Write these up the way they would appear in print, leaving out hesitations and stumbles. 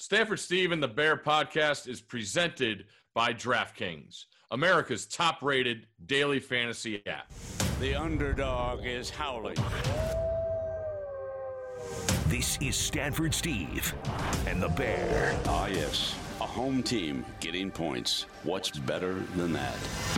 Stanford Steve and the Bear podcast is presented by DraftKings, America's top-rated daily fantasy app. The underdog is howling. This is Stanford Steve and the Bear. Ah, yes. A home team getting points. What's better than that?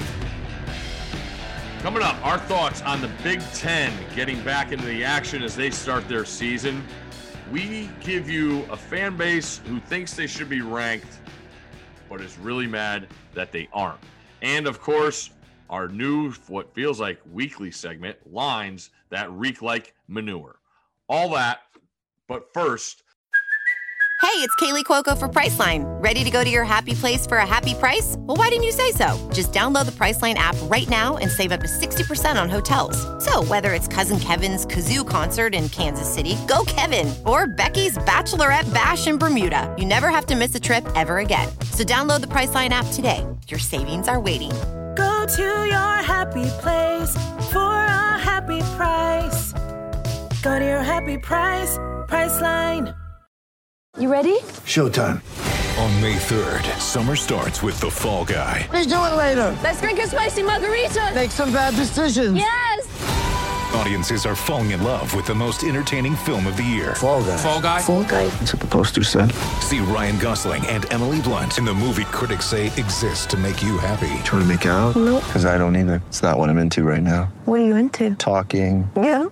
Coming up, our thoughts on the Big Ten getting back into the action as they start their season. We give you a fan base who thinks they should be ranked, but is really mad that they aren't. And, of course, our new, what feels like weekly segment, Lines That Reek Like Manure. All that, but first... Hey, it's Kaylee Cuoco for Priceline. Ready to go to your happy place for a happy price? Well, why didn't you say so? Just download the Priceline app right now and save up to 60% on hotels. So whether it's Cousin Kevin's Kazoo Concert in Kansas City, go Kevin, or Becky's Bachelorette Bash in Bermuda, you never have to miss a trip ever again. So download the Priceline app today. Your savings are waiting. Go to your happy place for a happy price. Go to your happy price, Priceline. You ready? Showtime. On May 3rd, summer starts with The Fall Guy. What are you doing later? Let's drink a spicy margarita. Make some bad decisions. Yes! Audiences are falling in love with the most entertaining film of the year. Fall Guy. Fall Guy? Fall guy. That's what the poster said. See Ryan Gosling and Emily Blunt in the movie critics say exists to make you happy. Trying to make it out? Nope. Because I don't either. It's not what I'm into right now. What are you into? Talking. Yeah.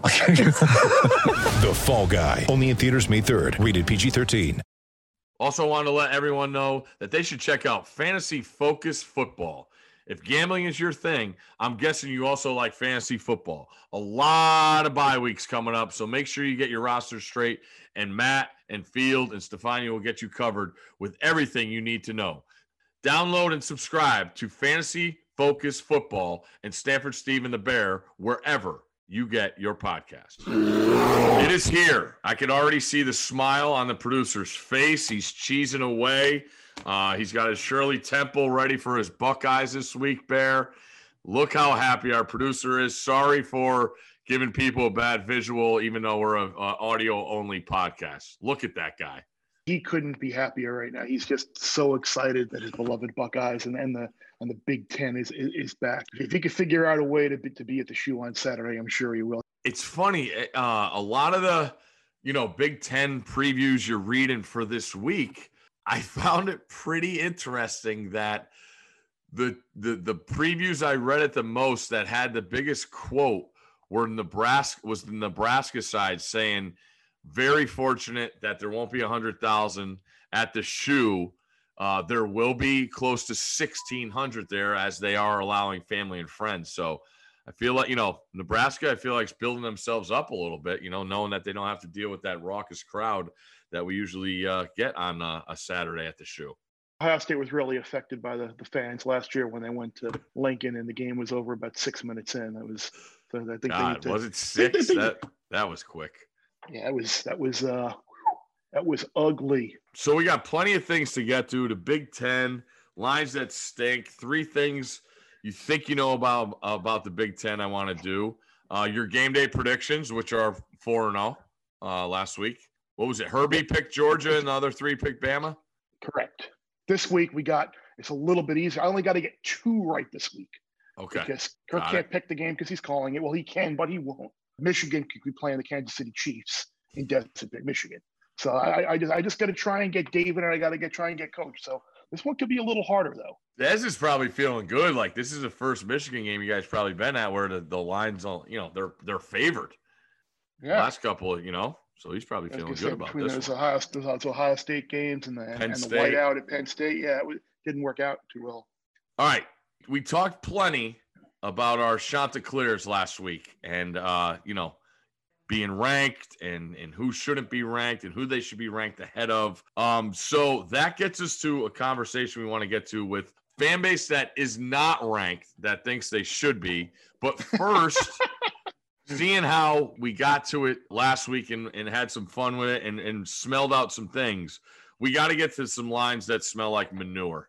The Fall Guy. Only in theaters May 3rd. Rated PG-13. Also want to let everyone know that they should check out Fantasy Focus Football. If gambling is your thing, I'm guessing you also like fantasy football. A lot of bye weeks coming up, so make sure you get your roster straight, and Matt and Field and Stefania will get you covered with everything you need to know. Download and subscribe to Fantasy Focus Football and Stanford Steve and the Bear wherever you get your podcast. It is here. I can already see the smile on the producer's face. He's cheesing away. He's got his Shirley Temple ready for his Buckeyes this week, Bear. Look how happy our producer is. Sorry for giving people a bad visual, even though we're an audio-only podcast. Look at that guy. He couldn't be happier right now. He's just so excited that his beloved Buckeyes and the Big Ten is back. If he could figure out a way to be at the shoe on Saturday, I'm sure he will. It's funny. A lot of the, Big Ten previews you're reading for this week, I found it pretty interesting that the previews I read it the most that had the biggest quote were the Nebraska side saying, very fortunate that there won't be 100,000 at the shoe. There will be close to 1,600 there as they are allowing family and friends. So I feel like, Nebraska, I feel like is building themselves up a little bit, knowing that they don't have to deal with that raucous crowd that we usually get on a Saturday at the shoe. Ohio State was really affected by the fans last year when they went to Lincoln and the game was over about 6 minutes in. Was it 6? That was quick. Yeah, that was ugly. So we got plenty of things to get to. The Big Ten, lines that stink, 3 things you think you know about the Big Ten I want to do. Your game day predictions, which are 4-0 last week. What was it? Herbie picked Georgia and the other 3 picked Bama? Correct. This week it's a little bit easier. I only got to get 2 right this week. Okay. Because Kirk can't pick the game because he's calling it. Well, he can, but he won't. Michigan could be playing the Kansas City Chiefs in Desert, Michigan. So I just got to try and get David, and I got to try and get Coach. So this one could be a little harder, though. Des is probably feeling good. Like, this is the first Michigan game you guys probably been at where the lines, they're favored. Yeah. Last couple, so he's probably feeling good about this those Ohio State games and the whiteout at Penn State. Yeah, it didn't work out too well. All right. We talked plenty about our Chanticleers last week and, being ranked and who shouldn't be ranked and who they should be ranked ahead of. So that gets us to a conversation we want to get to with fan base that is not ranked, that thinks they should be. But first, seeing how we got to it last week and had some fun with it and smelled out some things, we got to get to some lines that smell like manure.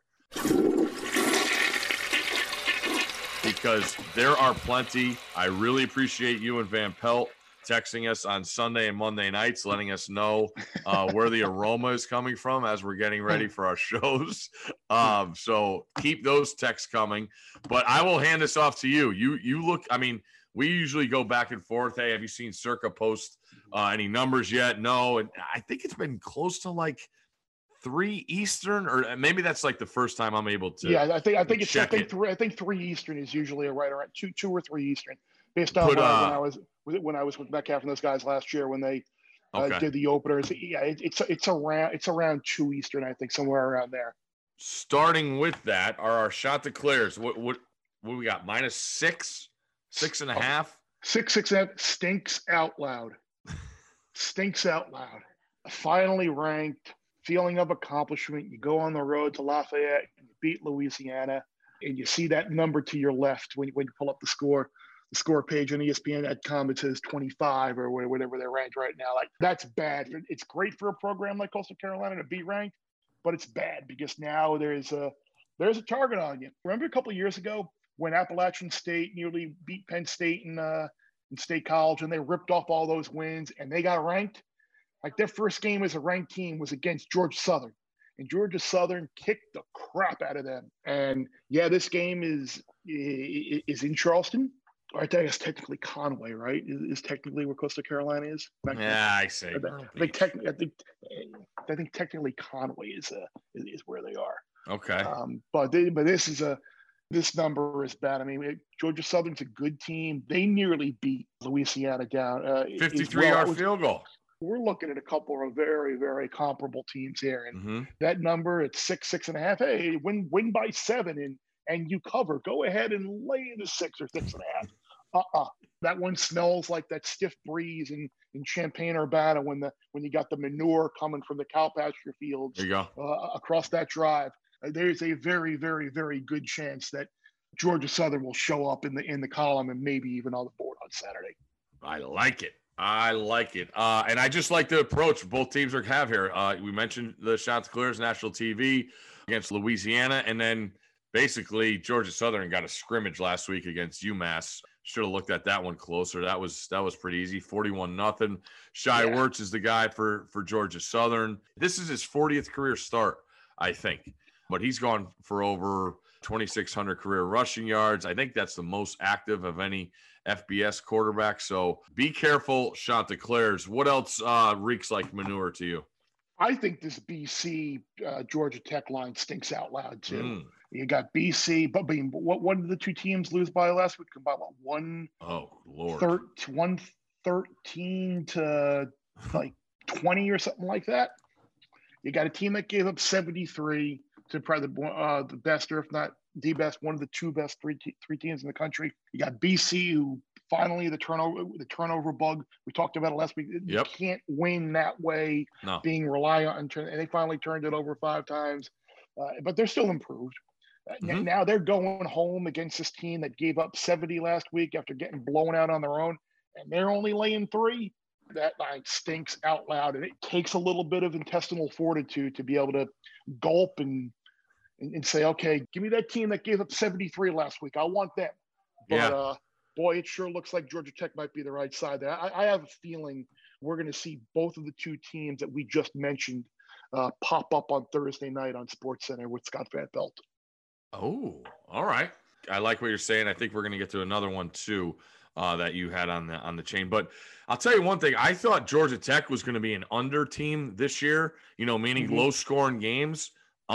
Because there are plenty. I really appreciate you and Van Pelt texting us on Sunday and Monday nights, letting us know where the aroma is coming from as we're getting ready for our shows. So keep those texts coming. But I will hand this off to you. You look, I mean, we usually go back and forth. Hey, have you seen Circa post any numbers yet? No. And I think it's been close to like 3 Eastern, or maybe that's like the first time I'm able to. Yeah, I think it's check it. I think 3 Eastern is usually right around 2 or 3 Eastern, based on when I was with Metcalf and those guys last year when they did the openers. Yeah, it's around 2 Eastern, I think, somewhere around there. Starting with that are our shot declares. What we got? -6, 6.5. 6.5 stinks out loud. Stinks out loud. Finally ranked. Feeling of accomplishment. You go on the road to Lafayette and you beat Louisiana, and you see that number to your left when you pull up the score page on ESPN.com. It says 25 or whatever they're ranked right now. Like, that's bad. It's great for a program like Coastal Carolina to be ranked, but it's bad because now there's a target on you. Remember a couple of years ago when Appalachian State nearly beat Penn State in State College, and they ripped off all those wins and they got ranked? Like, their first game as a ranked team was against Georgia Southern, and Georgia Southern kicked the crap out of them. And yeah, this game is in Charleston. I guess technically Conway, right? Is technically where Coastal Carolina is. Yeah, I say. I think technically Conway is where they are. Okay. But this number is bad. I mean, Georgia Southern's a good team. They nearly beat Louisiana down. 53-yard field goal. We're looking at a couple of very, very comparable teams here. And that number at 6.5. Hey, win by 7 and you cover. Go ahead and lay in the 6 or 6.5. That one smells like that stiff breeze in Champaign-Urbana when you got the manure coming from the cow pasture fields. There you go. Across that drive. There's a very, very, very good chance that Georgia Southern will show up in the column and maybe even on the board on Saturday. I like it. And I just like the approach both teams have here. We mentioned the shot declares national TV against Louisiana, and then basically Georgia Southern got a scrimmage last week against UMass. Should have looked at that one closer. That was pretty easy. 41-0. Shai Werts is the guy for Georgia Southern. This is his 40th career start, I think. But he's gone for over 2,600 career rushing yards. I think that's the most active of any FBS quarterback. So be careful, shot declares. What else reeks like manure to you? I think this BC Georgia Tech line stinks out loud too. You got BC, but what did the two teams lose by last week? By what, 113 to like 20 or something like that. You got a team that gave up 73 to probably the best, or if not the best, one of the two best three teams in the country. You got BC, who finally the turnover bug. We talked about it last week. You can't win that way, being reliant on, and they finally turned it over 5 times. But they're still improved. Now they're going home against this team that gave up 70 last week after getting blown out on their own, and they're only laying 3. That line stinks out loud, and it takes a little bit of intestinal fortitude to be able to gulp and say, okay, give me that team that gave up 73 last week. I want them. But boy, it sure looks like Georgia Tech might be the right side there. I have a feeling we're going to see both of the two teams that we just mentioned pop up on Thursday night on SportsCenter with Scott Van Pelt. Oh, all right. I like what you're saying. I think we're going to get to another one too that you had on the chain. But I'll tell you one thing. I thought Georgia Tech was going to be an under team this year, meaning low scoring games.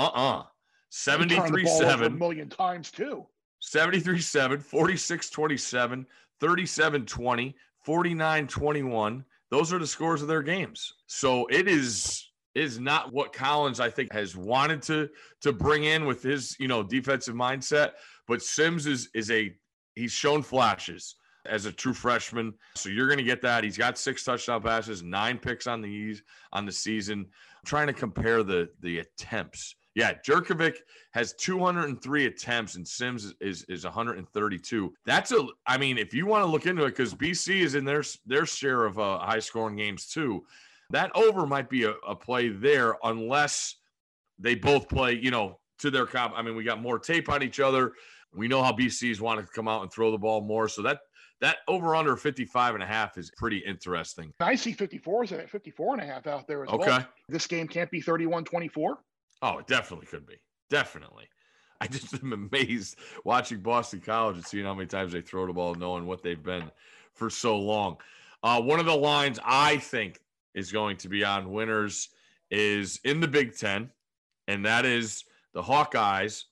73-7. A million times too. 73-7, 46-27, 37-20, 49-21. Those are the scores of their games. So it is not what Collins, I think, has wanted to bring in with his, defensive mindset. But Sims he's shown flashes as a true freshman. So you're going to get that. He's got 6 touchdown passes, 9 picks on the season. I'm trying to compare the attempts. Yeah, Jurkovic has 203 attempts and Sims is 132. If you want to look into it, because BC is in their share of high-scoring games too, that over might be a play there unless they both play, to their comp. We got more tape on each other. We know how BC's want to come out and throw the ball more, so That over under 55.5 is pretty interesting. I see 54.5 out there as well. Okay. This game can't be 31-24. Oh, it definitely could be. Definitely. I just am amazed watching Boston College and seeing how many times they throw the ball, knowing what they've been for so long. One of the lines I think is going to be on winners is in the Big Ten, and that is the Hawkeyes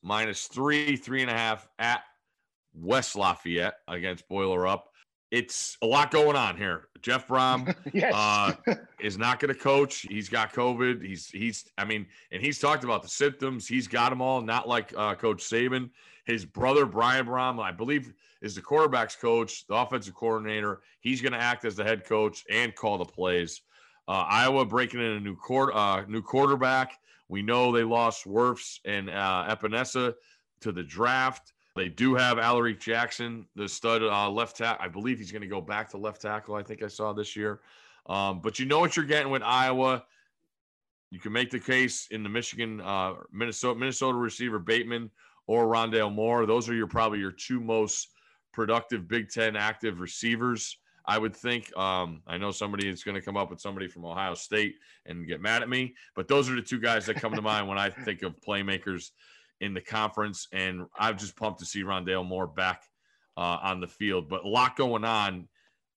-3.5 at West Lafayette against Boiler Up. It's a lot going on here. Jeff Brom Yes. is not going to coach. He's got COVID. He's talked about the symptoms. He's got them all, not like Coach Saban. His brother, Brian Brom, I believe, is the quarterback's coach, the offensive coordinator. He's going to act as the head coach and call the plays. Iowa breaking in a new quarterback. We know they lost Wirfs and Epinesa to the draft. They do have Alaric Jackson, the stud left tackle. I believe he's going to go back to left tackle, I think I saw this year. But you know what you're getting with Iowa. You can make the case in the Minnesota receiver Bateman or Rondale Moore. Those are probably your two most productive Big Ten active receivers, I would think. I know somebody is going to come up with somebody from Ohio State and get mad at me, but those are the two guys that come to mind when I think of playmakers in the conference, and I'm just pumped to see Rondale Moore back on the field. But a lot going on.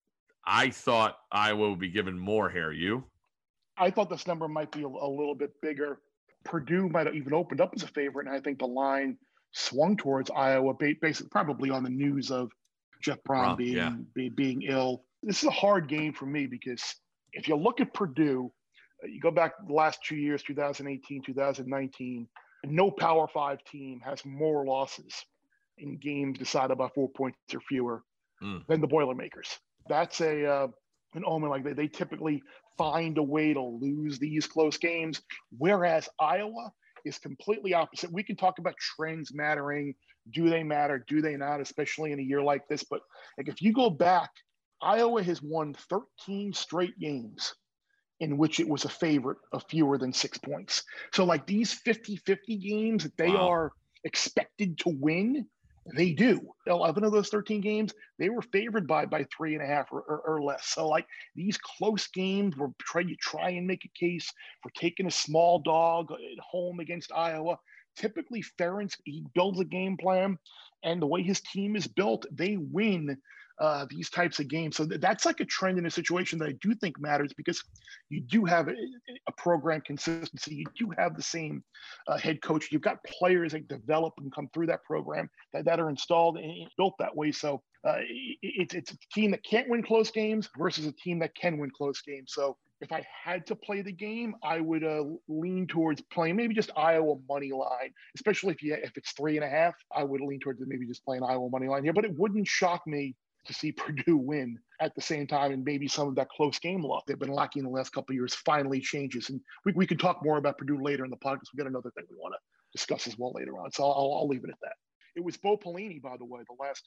I thought Iowa would be given more here. You? I thought this number might be a little bit bigger. Purdue might have even opened up as a favorite, and I think the line swung towards Iowa, basically probably on the news of Jeff Brom being ill. This is a hard game for me because if you look at Purdue, you go back the last 2 years, 2018, 2019, no Power 5 team has more losses in games decided by 4 points or fewer than the Boilermakers. That's an omen. Like they typically find a way to lose these close games, whereas Iowa is completely opposite. We can talk about trends mattering. Do they matter? Do they not? Especially in a year like this. But like if you go back, Iowa has won 13 straight games in which it was a favorite of fewer than 6 points. So like these 50-50 games that they are expected to win, they do. 11 of those 13 games, they were favored by 3.5 or less. So like these close games where you try and make a case for taking a small dog at home against Iowa. Typically, Ferentz, he builds a game plan, and the way his team is built, they win these types of games. So that's like a trend in a situation that I do think matters because you do have a program consistency. You do have the same head coach. You've got players that develop and come through that program that are installed and built that way. So it's a team that can't win close games versus a team that can win close games. So if I had to play the game, I would lean towards playing maybe just Iowa money line, especially if it's 3.5. I would lean towards maybe just playing Iowa money line here. But it wouldn't shock me to see Purdue win at the same time, and maybe some of that close game luck they've been lacking the last couple of years finally changes. And we can talk more about Purdue later in the podcast. We've got another thing we want to discuss as well later on. So I'll leave it at that. It was Bo Pelini, by the way, the last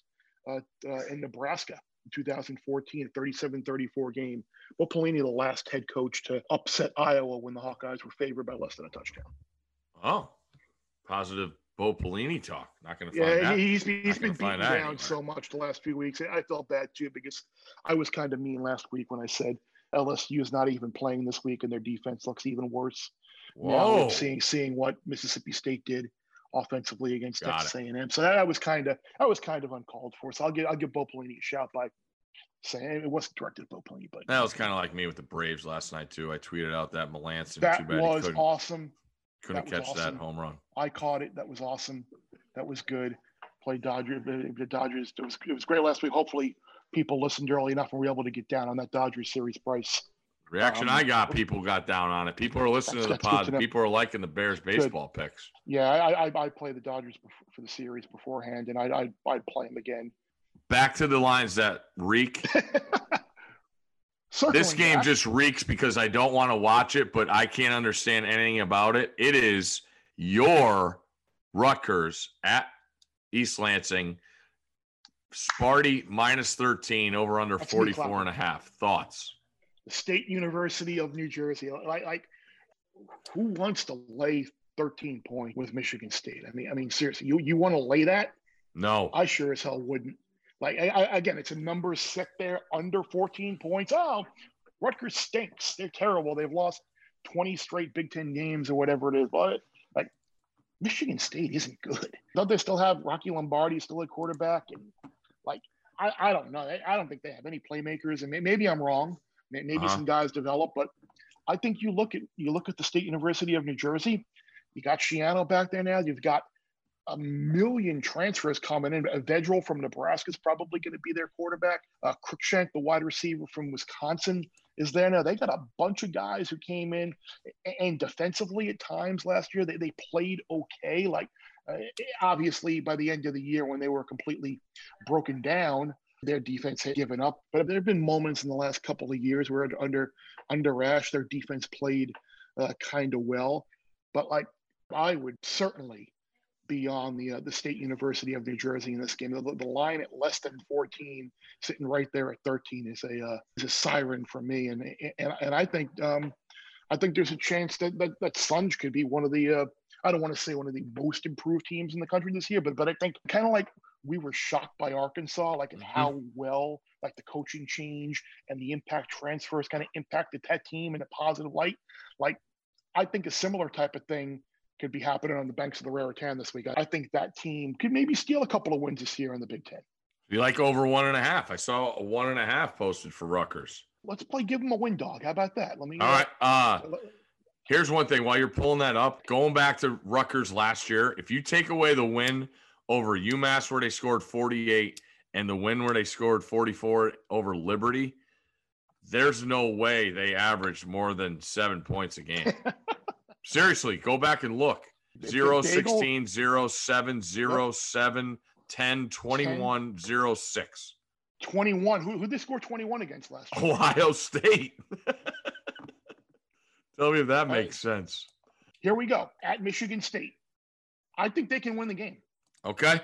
in Nebraska in 2014, 37-34 game. Bo Pelini, the last head coach to upset Iowa when the Hawkeyes were favored by less than a touchdown. Oh, positive Bo Pelini talk. Not going to find that. He's been beaten down so much the last few weeks. I felt bad too because I was kind of mean last week when I said LSU is not even playing this week and their defense looks even worse. Whoa! Now seeing what Mississippi State did offensively against Texas A&M, so that was kind of uncalled for. So I'll give Bo Pelini a shout by saying it wasn't directed at Bo Pelini, but that was kind of like me with the Braves last night too. I tweeted out that Melanson. That too bad was awesome. Couldn't catch that home run. I caught it. That was awesome. That was good. Played Dodgers. The Dodgers. It was great last week. Hopefully, people listened early enough and were able to get down on that Dodgers series price. Reaction I got, people got down on it. People are listening to the pod. People are liking the Bears baseball picks. Yeah, I played the Dodgers for the series beforehand, and I'd play them again. Back to the lines that reek. This game just reeks because I don't want to watch it, but I can't understand anything about it. It is your Rutgers at East Lansing. Sparty -13 over under 44.5. Thoughts? The State University of New Jersey. Like who wants to lay 13 points with Michigan State? I mean, seriously, you want to lay that? No. I sure as hell wouldn't. Like, again, it's a number set there under 14 points. Oh, Rutgers stinks. They're terrible. They've lost 20 straight Big Ten games or whatever it is. But, like, Michigan State isn't good. Don't they still have Rocky Lombardi still at quarterback? And, like, I don't know. I don't think they have any playmakers. And maybe I'm wrong. Maybe some guys develop. But I think you look at the State University of New Jersey. You got Shiano back there now. You've got a million transfers coming in. Vedral from Nebraska is probably going to be their quarterback. Cruikshank, the wide receiver from Wisconsin, is there now. They got a bunch of guys who came in, and defensively at times last year, they played okay. Like, obviously, by the end of the year when they were completely broken down, their defense had given up. But there have been moments in the last couple of years where under Ash, their defense played kind of well. But, like, I would certainly be on the State University of New Jersey in this game. The line at less than 14, sitting right there at 13, is a siren for me. And I think there's a chance that Suns could be one of the I don't want to say one of the most improved teams in the country this year, but I think kind of like we were shocked by Arkansas, like in how well like the coaching change and the impact transfers kind of impacted that team in a positive light. Like, I think a similar type of thing could be happening on the banks of the Raritan this week. I think that team could maybe steal a couple of wins this year in the Big Ten. You like over 1.5? I saw a 1.5 posted for Rutgers. Let's give them a win dog. How about that? All right. Here's one thing. While you're pulling that up, going back to Rutgers last year, if you take away the win over UMass where they scored 48 and the win where they scored 44 over Liberty, there's no way they averaged more than 7 points a game. Seriously, go back and look. 0-16, 0-7, 0-7, 10, 21, 0-6. 21. Who did they score 21 against last year? Ohio State. Tell me if that makes sense. Here we go. At Michigan State. I think they can win the game. Okay.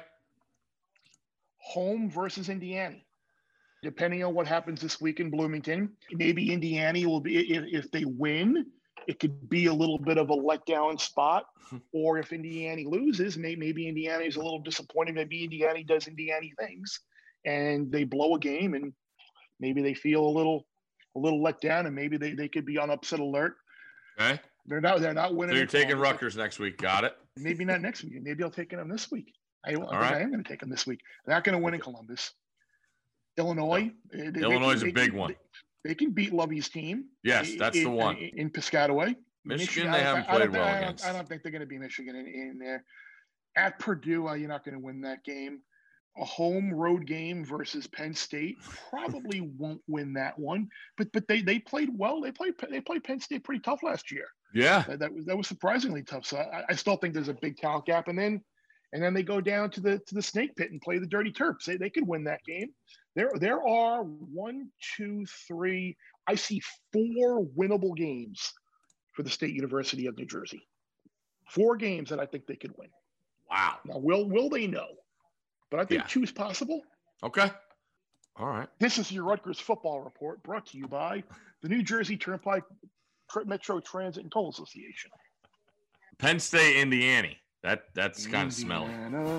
Home versus Indiana. Depending on what happens this week in Bloomington, maybe Indiana will be, if they win, it could be a little bit of a letdown spot. Or if Indiana loses, maybe Indiana is a little disappointed. Maybe Indiana does Indiana things and they blow a game and maybe they feel a little let down and maybe they could be on upset alert. Okay. They're not winning. So you're taking Rutgers next week. Got it. Maybe not next week. Maybe I'll take them this week. I think right. I am going to take them this week. They're not going to win in Columbus. Illinois. Illinois is a big one. They can beat Lovey's team. Yes, that's the one. In Piscataway. Michigan, they haven't played well against. I don't think they're going to be Michigan in there. At Purdue, you're not going to win that game. A home road game versus Penn State probably won't win that one. But they played well. They played Penn State pretty tough last year. Yeah, that was surprisingly tough. So I still think there's a big talent gap. And then they go down to the Snake Pit and play the Dirty Terps. They could win that game. There are 1, 2, 3. I see 4 winnable games for the State University of New Jersey. 4 games that I think they could win. Wow. Now, will they know? But I think 2 is possible. Okay. All right. This is your Rutgers football report brought to you by the New Jersey Turnpike Metro Transit and Toll Association. Penn State, Indiana. That's kind of smelly.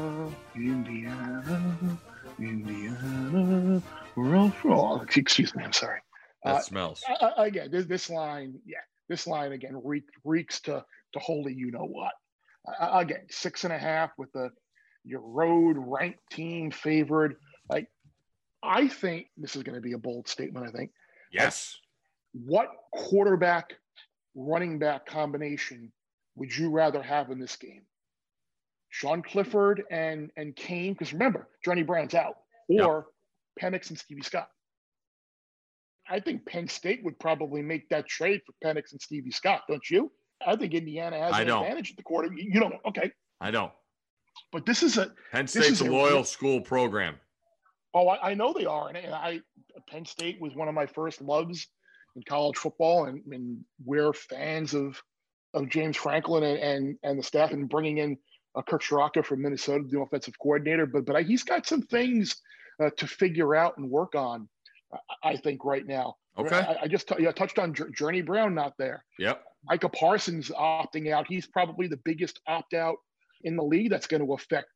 Indiana. We're all for. Excuse me. I'm sorry. That smells. Again, this line, again reeks to holy you know what. Again, 6.5 with your road ranked team favored. Like, I think this is going to be a bold statement. I think. Yes. What quarterback, running back combination would you rather have in this game? Sean Clifford and Kane, because remember, Johnny Brown's out, or Penix and Stevie Scott. I think Penn State would probably make that trade for Penix and Stevie Scott, don't you? I think Indiana has an advantage at the quarter. You don't. Okay. I don't. But this is Penn State's a loyal school program. Oh, I know they are, and Penn State was one of my first loves in college football, and we're fans of James Franklin and the staff, and bringing in Kirk Shiraka from Minnesota, the offensive coordinator. But he's got some things to figure out and work on, I think, right now. Okay. I just touched on Journey Brown not there. Yep. Micah Parsons opting out. He's probably the biggest opt-out in the league. That's going to affect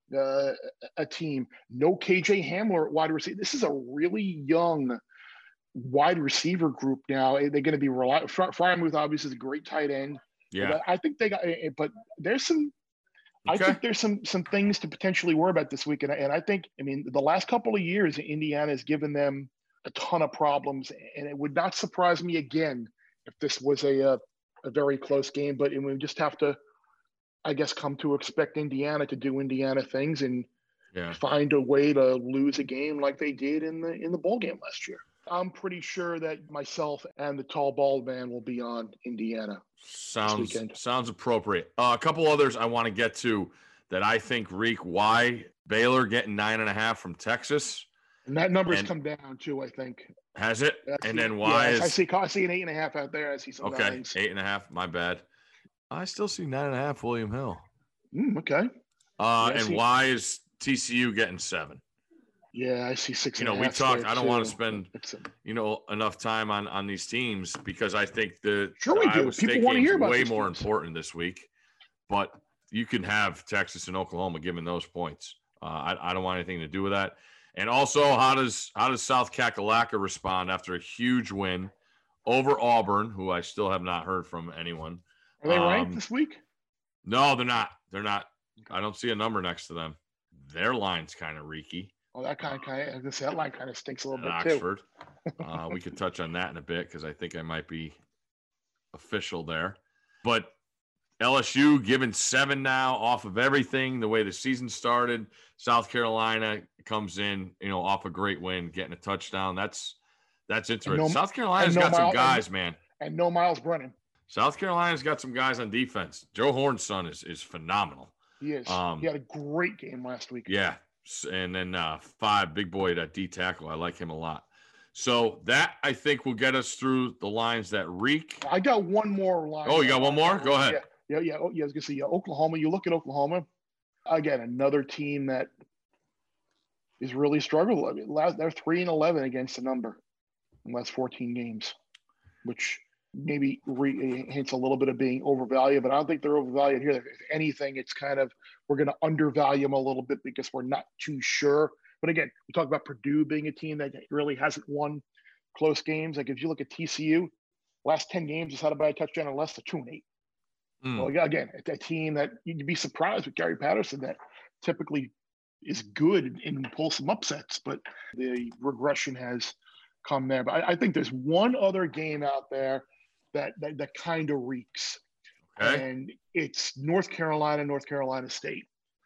a team. No KJ Hamler at wide receiver. This is a really young wide receiver group now. They're going to be Freiermuth obviously is a great tight end. Yeah. But I think they got, but there's some. I think there's some things to potentially worry about this week, and I think, I mean, the last couple of years, Indiana has given them a ton of problems, and it would not surprise me again if this was a very close game. But we just have to, I guess, come to expect Indiana to do Indiana things and find a way to lose a game like they did in the bowl game last year. I'm pretty sure that myself and the tall bald man will be on Indiana. Sounds appropriate. A couple others I want to get to that I think reek. Why Baylor getting 9.5 from Texas, and that number's come down too. I think has it, and then why is I see an 8.5 out there. I see some nines. 8.5. My bad. I still see 9.5. William Hill. Okay. And why is TCU getting 7? Yeah, I see 6.5. We talk. I don't want to spend enough time on these teams because I think the Iowa State game is way more important this week. But you can have Texas and Oklahoma giving those points. I don't want anything to do with that. And also, how does South Kakalaka respond after a huge win over Auburn, who I still have not heard from anyone? Are they ranked this week? No, they're not. They're not. I don't see a number next to them. Their line's kind of reeky. Oh, that that line kind of stinks a little bit Oxford. Too. We could touch on that in a bit because I think I might be official there. But LSU given 7 now off of everything, the way the season started. South Carolina comes in, off a great win, getting a touchdown. That's interesting. South Carolina's got some guys, man. And no Miles Brennan. South Carolina's got some guys on defense. Joe Horn's son is phenomenal. He is. He had a great game last week. Yeah. And then 5, big boy at D tackle. I like him a lot. So that, I think, will get us through the lines that reek. I got one more line. Oh, you got one more? Go ahead. Yeah. I was going to say, Oklahoma. You look at Oklahoma, again, another team that is really struggled. I mean, they're 3-11 against the number in the last 14 games, which maybe hints a little bit of being overvalued, but I don't think they're overvalued here. If anything, it's kind of, we're going to undervalue them a little bit because we're not too sure. But again, we talk about Purdue being a team that really hasn't won close games. Like if you look at TCU, last 10 games, decided by a touchdown or less to 2-8. Well, again, a team that you'd be surprised with Gary Patterson that typically is good and pull some upsets, but the regression has come there. But I think there's one other game out there that kind of reeks. Okay. And it's North Carolina State.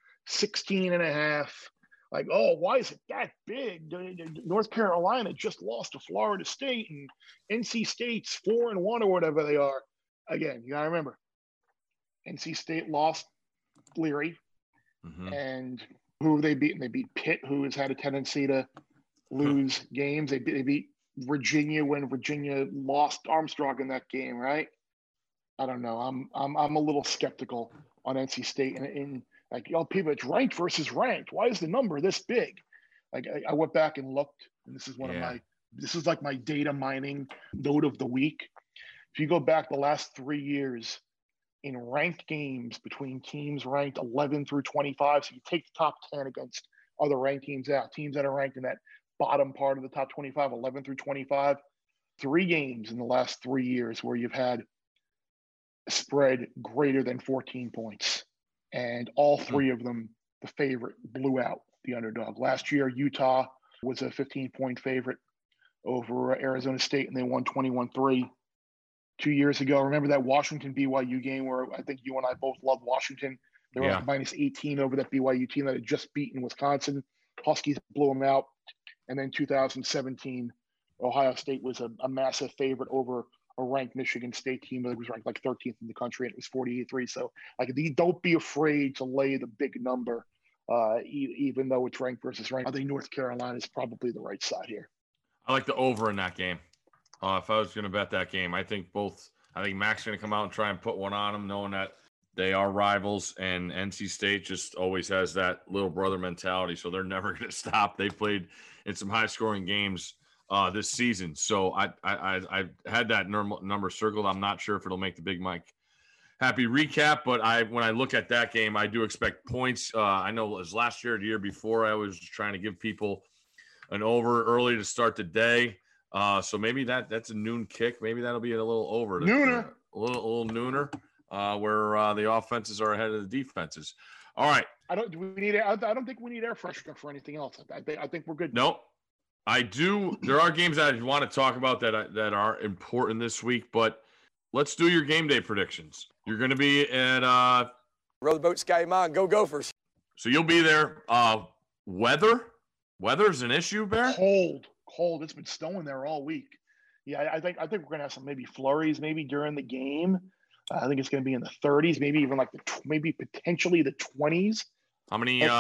16.5. Like, oh, why is it that big? North Carolina just lost to Florida State and NC State's 4-1 or whatever they are. Again, you gotta remember, NC State lost Leary. And who they beat? They beat Pitt, who has had a tendency to lose games. They beat Virginia when Virginia lost Armstrong in that game, right? I don't know. I'm a little skeptical on NC State and like, people, it's ranked versus ranked. Why is the number this big? Like I went back and looked, and this is this is like my data mining note of the week. If you go back the last 3 years in ranked games between teams ranked 11 through 25, so you take the top 10 against other ranked teams out, teams that are ranked in that bottom part of the top 25, 11 through 25, 3 games in the last 3 years where you've had a spread greater than 14 points. And all 3 of them, the favorite blew out the underdog. Last year, Utah was a 15-point favorite over Arizona State, and they won 21-3. 2 years ago, remember that Washington BYU game where I think you and I both loved Washington? They were like minus 18 over that BYU team that had just beaten Wisconsin. Huskies blew them out. And then 2017, Ohio State was a massive favorite over a ranked Michigan State team that was ranked like 13th in the country, and it was 48-3. So, like, don't be afraid to lay the big number, even though it's ranked versus ranked. I think North Carolina is probably the right side here. I like the over in that game. If I was going to bet that game, I think Mac's going to come out and try and put one on them, knowing that they are rivals, and NC State just always has that little brother mentality, so they're never going to stop. They played in some high-scoring games this season. So I had that number circled. I'm not sure if it'll make the Big Mike happy recap. But when I look at that game, I do expect points. I know it was last year, the year before, I was trying to give people an over early to start the day. So maybe that's a noon kick. Maybe that'll be a little over. Nooner. A little nooner, where the offenses are ahead of the defenses. All right. I don't think we need air freshener for anything else. I think we're good. Nope. I do. There are games that I want to talk about that are important this week, but let's do your game day predictions. You're going to be at Rowboat Sky Mon. Go Gophers. So you'll be there. Weather's an issue, Bear? Cold. It's been snowing there all week. Yeah, I think we're gonna have some maybe flurries maybe during the game. I think it's gonna be in the 30s, maybe even like maybe potentially the 20s. How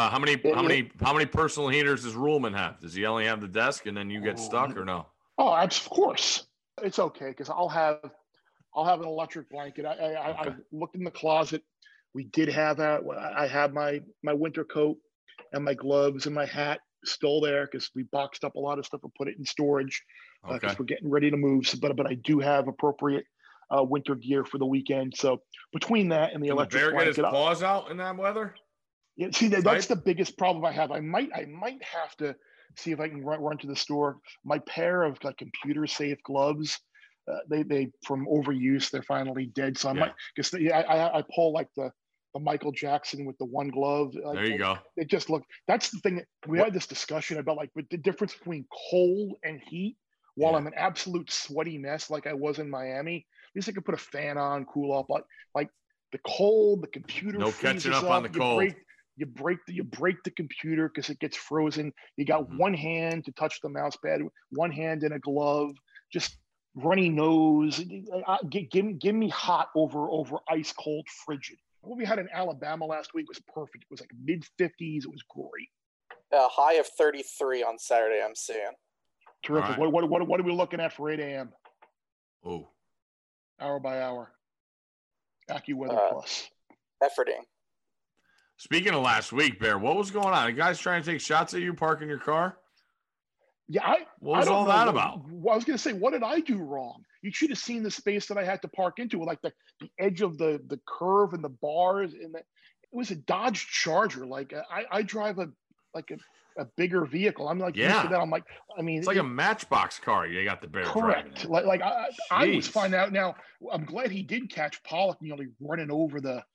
many personal heaters does Ruhlman have? Does he only have the desk and then you get stuck or no? Oh, of course. It's okay because I'll have an electric blanket. I looked in the closet. We did have I have my winter coat and my gloves and my hat still there because we boxed up a lot of stuff and put it in storage because we're getting ready to move. So, but I do have appropriate winter gear for the weekend. So between that and the electric Bear blanket, get his paws out in that weather? Yeah, see that's the biggest problem I have. I might have to see if I can run to the store. My pair of computer safe gloves, they from overuse, they're finally dead. So I might because I pull like the Michael Jackson with the one glove. There you go. It just looked. That's the thing. We had this discussion about with the difference between cold and heat. While I'm an absolute sweaty mess like I was in Miami, at least I could put a fan on, cool off. Like the cold, the computer. No catching up on the cold. You break the computer because it gets frozen. You got one hand to touch the mouse pad, one hand in a glove. Just runny nose. Give me hot over ice cold, frigid. What we had in Alabama last week was perfect. It was like mid-50s. It was great. A high of 33 on Saturday, I'm seeing. Terrific. Right. What are we looking at for 8 a.m.? Oh. Hour by hour. AccuWeather Plus. Efforting. Speaking of last week, Bear, what was going on? The guys trying to take shots at you parking your car? Yeah, what was all that about? I was going to say, what did I do wrong? You should have seen the space that I had to park into, like the edge of the curve and the bars. And it was a Dodge Charger. Like I drive a bigger vehicle. I'm like, used to that. I'm like, it's like a Matchbox car. You got the Bear correct. driving. Like I was finding out now. I'm glad he did catch Pollock nearly running over the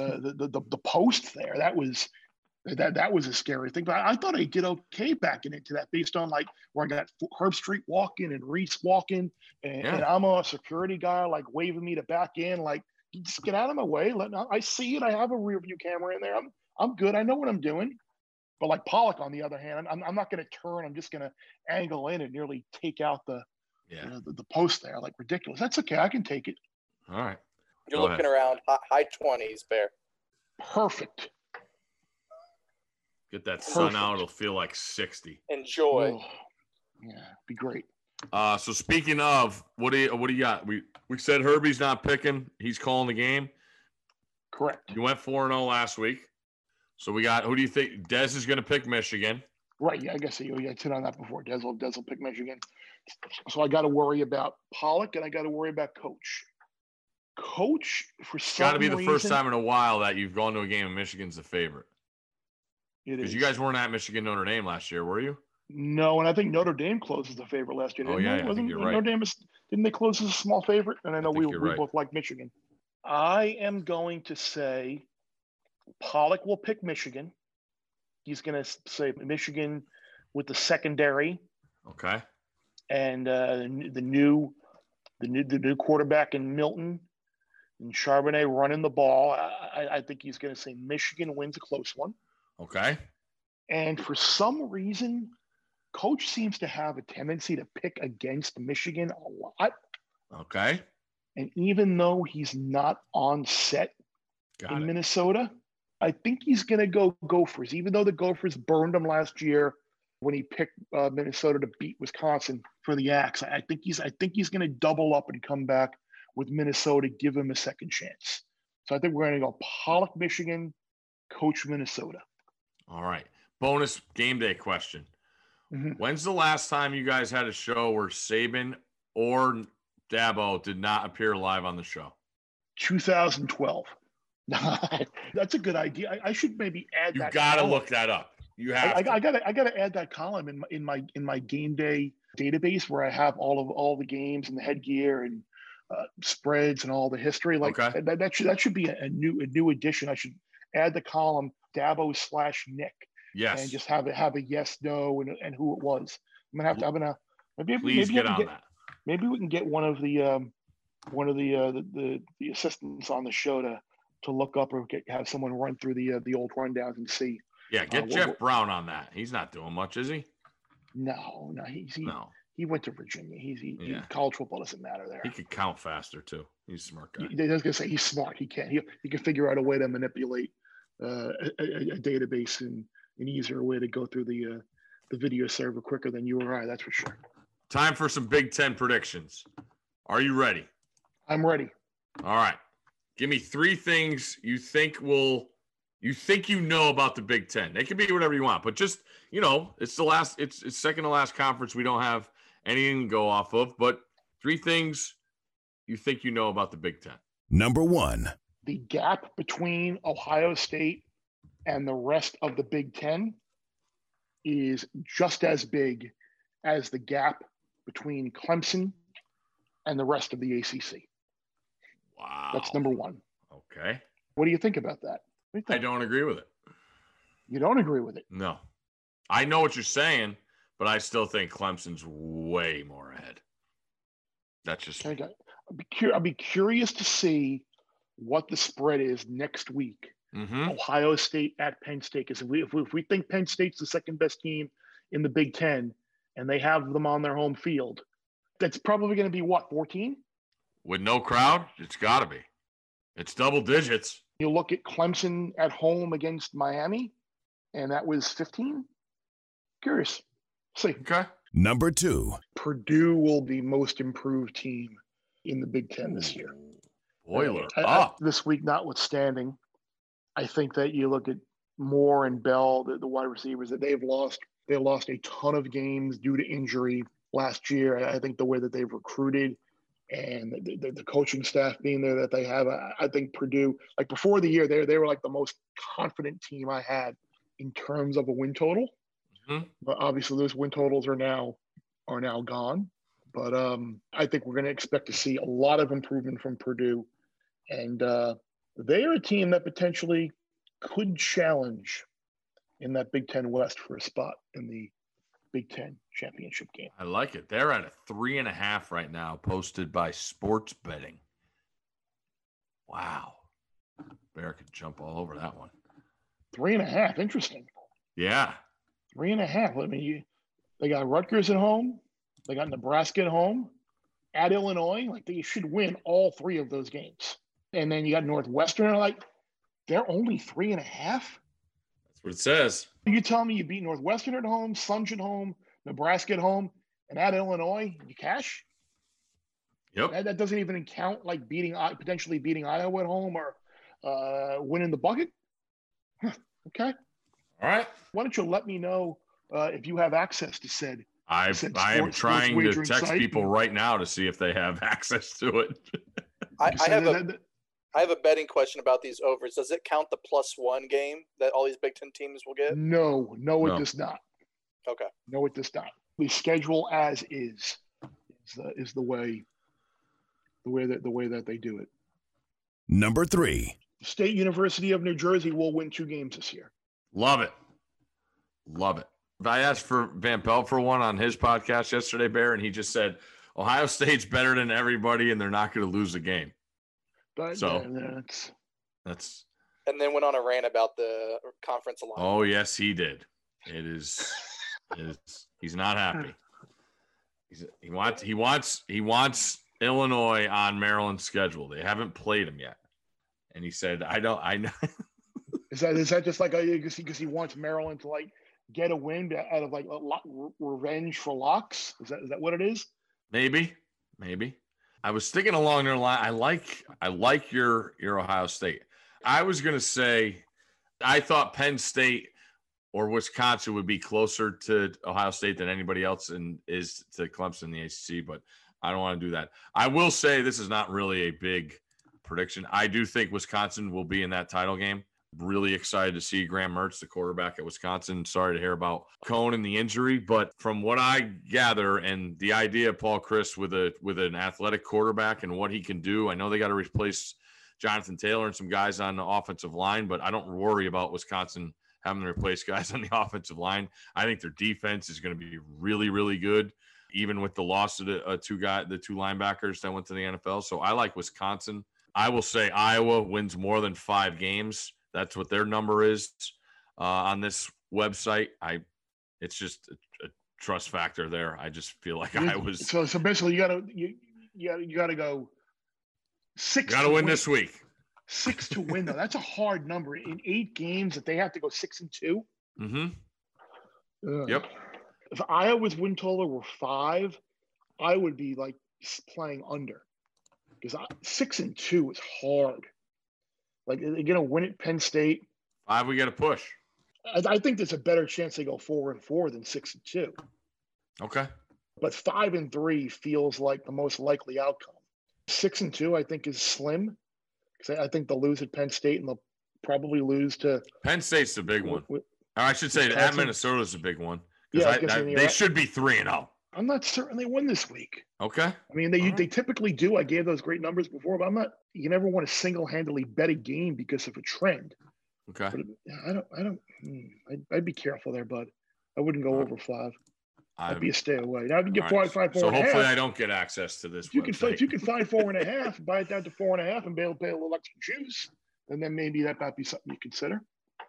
post there. That was a scary thing, but I thought I did okay backing into that based on where I got Herb Street walking and Reese walking, and I'm a security guy waving me to back in. You just get out of my way. I see it. I have a rear view camera in there. I'm good. I know what I'm doing. But Pollock, on the other hand, I'm not going to turn. I'm just going to angle in and nearly take out the post there. Ridiculous. That's okay. I can take it. All right. You're looking around high 20s, Bear. Perfect. Get that sun out. It'll feel like 60. Enjoy. Oh, yeah, be great. So speaking of, what do you got? We said Herbie's not picking. He's calling the game. Correct. You went 4-0 last week. So we got, who do you think? Dez is going to pick Michigan. Right. Yeah, I guess you hit on that before. Dez will pick Michigan. So I got to worry about Pollock and I got to worry about Coach. Coach, for some reason. Got to be the first time in a while that you've gone to a game and Michigan's the favorite. It is. Because you guys weren't at Michigan Notre Dame last year, were you? No, and I think Notre Dame closes the favorite last year. I think you're right. Notre Dame didn't they close as a small favorite? And I know we right. both like Michigan. I am going to say Pollock will pick Michigan. He's going to say Michigan with the secondary. Okay. And the new quarterback in Milton and Charbonnet running the ball. I think he's going to say Michigan wins a close one. Okay. And for some reason, Coach seems to have a tendency to pick against Michigan a lot. Okay. And even though he's not on set in Minnesota, I think he's going to go Gophers, even though the Gophers burned him last year when he picked Minnesota to beat Wisconsin for the Axe. I think he's going to double up and come back with Minnesota, give him a second chance. So I think we're going to go Pollock, Michigan, Coach, Minnesota. All right. Bonus game day question. Mm-hmm. When's the last time you guys had a show where Saban or Dabo did not appear live on the show? 2012. That's a good idea. I should maybe add You that. got to column. look that up. You have. I gotta add that column in my game day database where I have all the games and the headgear and spreads and all the history. Like Okay. that should be a new addition. I should add the column Dabo/Nick. Yes. And just have a yes, no, and who it was. I'm gonna maybe Please get on that. Maybe we can get one of the assistants on the show to look up or have someone run through the old rundowns and see. Yeah, get Jeff Brown on that. He's not doing much, is he? No, he went to Virginia. College football doesn't matter there. He could count faster too. He's a smart guy. I was gonna say he's smart. He can figure out a way to manipulate a database and an easier way to go through the video server quicker than you or I. That's for sure. Time for some Big Ten predictions. Are you ready? I'm ready. All right. Give me 3 things you think you know about the Big Ten. They can be whatever you want, but just, it's second to last conference. We don't have anything to go off of, but 3 things you think you know about the Big Ten. Number 1. The gap between Ohio State and the rest of the Big Ten is just as big as the gap between Clemson and the rest of the ACC. Wow. That's number 1. Okay. What do you think about that? I don't agree with it. You don't agree with it? No. I know what you're saying, but I still think Clemson's way more ahead. That's just me. I'll be curious to see what the spread is next week. Mm-hmm. Ohio State at Penn State. Because if we think Penn State's the second best team in the Big Ten and they have them on their home field, that's probably going to be what, 14? With no crowd, it's got to be. It's double digits. You look at Clemson at home against Miami, and that was 15. Curious. See. Okay. Number 2. Purdue will be most improved team in the Big Ten this year. Boiler up. This week notwithstanding, I think that you look at Moore and Bell, the wide receivers, that they've lost a ton of games due to injury last year. I think the way that they've recruited and the coaching staff being there that they have, I think Purdue, like before the year, they were like the most confident team I had in terms of a win total. Mm-hmm. But obviously those win totals are now gone. But I think we're going to expect to see a lot of improvement from Purdue. And they are a team that potentially could challenge in that Big Ten West for a spot in the Big Ten championship game. I like it. They're at a 3.5 right now, posted by Sports Betting. Wow. Bear could jump all over that one. 3.5. Interesting. Yeah. 3.5. I mean, they got Rutgers at home. They got Nebraska at home. At Illinois, like they should win all 3 of those games. And then you got Northwestern. Like they're only 3.5. That's what it says. You tell me you beat Northwestern at home, Sunj at home, Nebraska at home, and at Illinois, you cash? Yep. That doesn't even count like potentially beating Iowa at home or winning the bucket. Okay. All right. Why don't you let me know if you have access to said? I am trying to text people right now to see if they have access to it. I have a betting question about these overs. Does it count the +1 game that all these Big Ten teams will get? No, it does not. Okay. No, it does not. The schedule as is the way that they do it. Number 3. State University of New Jersey will win 2 games this year. Love it. Love it. I asked for Van Pelt for one on his podcast yesterday, Bear, and he just said Ohio State's better than everybody, and they're not going to lose a game. But so that's. And then went on a rant about the conference alignment. Oh yes, he did. It is. He's not happy. He wants Illinois on Maryland's schedule. They haven't played him yet, and he said, "I know." Is that just like because he wants Maryland to like get a win out of like revenge for locks? Is that what it is? Maybe. I was thinking along their line. I like your Ohio State. I was gonna say I thought Penn State or Wisconsin would be closer to Ohio State than anybody else and is to Clemson in the ACC, but I don't want to do that. I will say this is not really a big prediction. I do think Wisconsin will be in that title game. Really excited to see Graham Mertz, the quarterback at Wisconsin. Sorry to hear about Cohn and the injury, but from what I gather and the idea of Paul Chryst with an athletic quarterback and what he can do, I know they got to replace Jonathan Taylor and some guys on the offensive line, but I don't worry about Wisconsin having to replace guys on the offensive line. I think their defense is going to be really, really good, even with the loss of the two linebackers that went to the NFL. So I like Wisconsin. I will say Iowa wins more than 5 games. That's what their number is on this website. It's just a trust factor there. I just feel like I was. So basically, you gotta go 6. Got to win this week. 6 to win though. That's a hard number in 8 games that they have to go 6-2. Mm-hmm. Yep. If Iowa's win total were 5, I would be like playing under, because 6-2 is hard. Like, they're going to win at Penn State. 5, we got to push. I think there's a better chance they go 4-4 than 6-2. Okay. But 5-3 feels like the most likely outcome. 6-2, I think, is slim, because I think they'll lose at Penn State, and they'll probably lose to Penn State's the big one. Or I should say at Minnesota's the big one. Yeah, they should be 3-0. I'm not certain they win this week. Okay. I mean, they typically do. I gave those great numbers before, but I'm not. You never want to single-handedly bet a game because of a trend. Okay. But I'd be careful there, bud. I wouldn't go over 5. I'd be a stay away. Now, if you get 5, 4 so and a half. hopefully I don't get access to this. If you can find 4.5, buy it down to 4.5, and be able to pay a little extra juice, and then maybe that might be something you consider.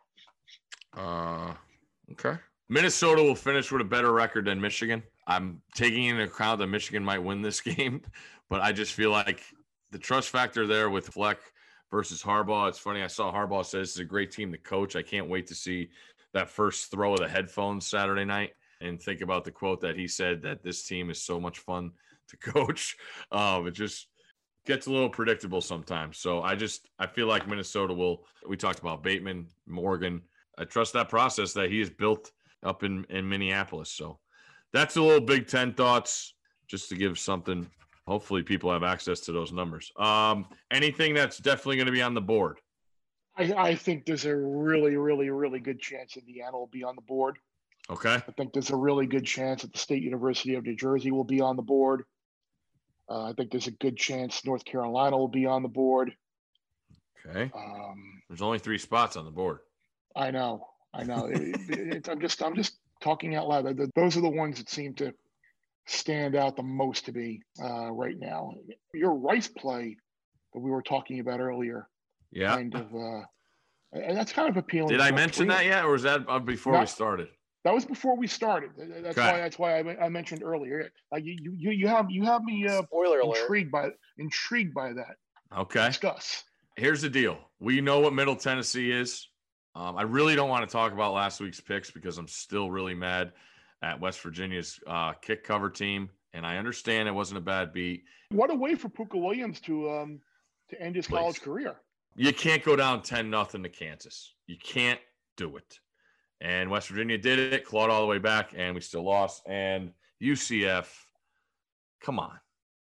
Okay. Minnesota will finish with a better record than Michigan. I'm taking into account that Michigan might win this game, but I just feel like the trust factor there with Fleck versus Harbaugh. It's funny. I saw Harbaugh say this is a great team to coach. I can't wait to see that first throw of the headphones Saturday night and think about the quote that he said, that this team is so much fun to coach. It just gets a little predictable sometimes. So I feel like Minnesota will. We talked about Bateman, Morgan. I trust that process that he has built up in Minneapolis. So that's a little Big Ten thoughts, just to give something. Hopefully people have access to those numbers. Anything that's definitely going to be on the board? I think there's a really, really, really good chance Indiana will be on the board. Okay. I think there's a really good chance that the State University of New Jersey will be on the board. I think there's a good chance North Carolina will be on the board. Okay. There's only 3 spots on the board. I know. I'm just talking out loud. Those are the ones that seem to stand out the most to me right now. Your Rice play that we were talking about earlier, and that's kind of appealing. Did I mention that yet, or was that before we started? That was before we started. That's why I mentioned earlier. Like you have me spoiler intrigued by that. Okay. Discuss. Here's the deal. We know what Middle Tennessee is. I really don't want to talk about last week's picks because I'm still really mad at West Virginia's kick cover team, and I understand it wasn't a bad beat. What a way for Puka Williams to end his college career. You can't go down 10-0 to Kansas. You can't do it. And West Virginia did it, clawed all the way back, and we still lost. And UCF, come on.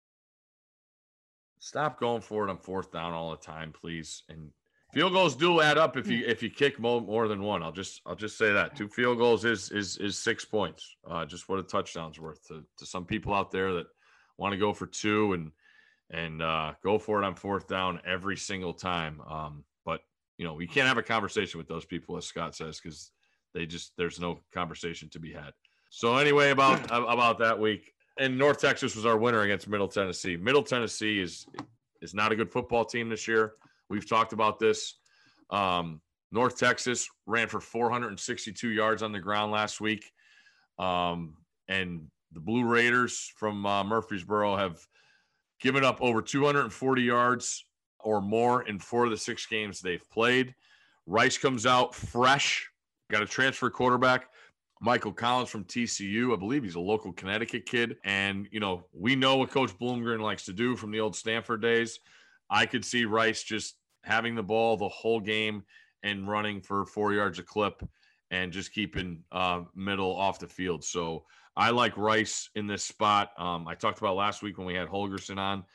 Stop going for it on 4th down all the time, please. And field goals do add up if you kick more than one. I'll just say that 2 field goals is 6 points. Just what a touchdown's worth to some people out there that want to go for 2 and go for it on 4th down every single time. But we can't have a conversation with those people, as Scott says, because there's no conversation to be had. So anyway, about that week, and North Texas was our winner against Middle Tennessee. Middle Tennessee is not a good football team this year. We've talked about this. North Texas ran for 462 yards on the ground last week. And the Blue Raiders from Murfreesboro have given up over 240 yards or more in 4 of the 6 games they've played. Rice comes out fresh. Got a transfer quarterback, Michael Collins from TCU. I believe he's a local Connecticut kid. And, we know what Coach Bloomgren likes to do from the old Stanford days. I could see Rice just having the ball the whole game and running for 4 yards a clip and just keeping Middle off the field. So I like Rice in this spot. I talked about last week when we had Holgerson on.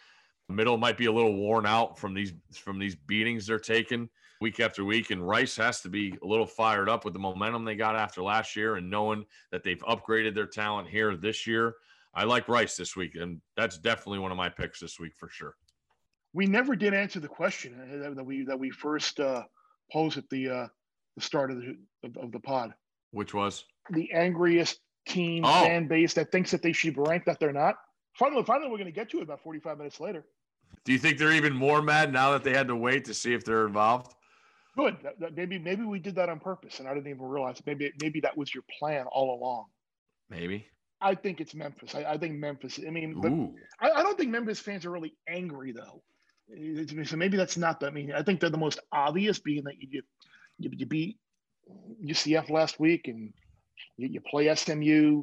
Middle might be a little worn out from these beatings they're taking week after week, and Rice has to be a little fired up with the momentum they got after last year and knowing that they've upgraded their talent here this year. I like Rice this week, and that's definitely one of my picks this week for sure. We never did answer the question that we first posed at the start of the pod. Which was? The angriest team fan base that thinks that they should be ranked that they're not. Finally, we're going to get to it about 45 minutes later. Do you think they're even more mad now that they had to wait to see if they're involved? Good. Maybe we did that on purpose, and I didn't even realize. Maybe that was your plan all along. Maybe. I think it's Memphis. I think Memphis. I mean, but I don't think Memphis fans are really angry though. So maybe that's not that. I mean, I think they're the most obvious, being that you beat UCF last week and you play SMU.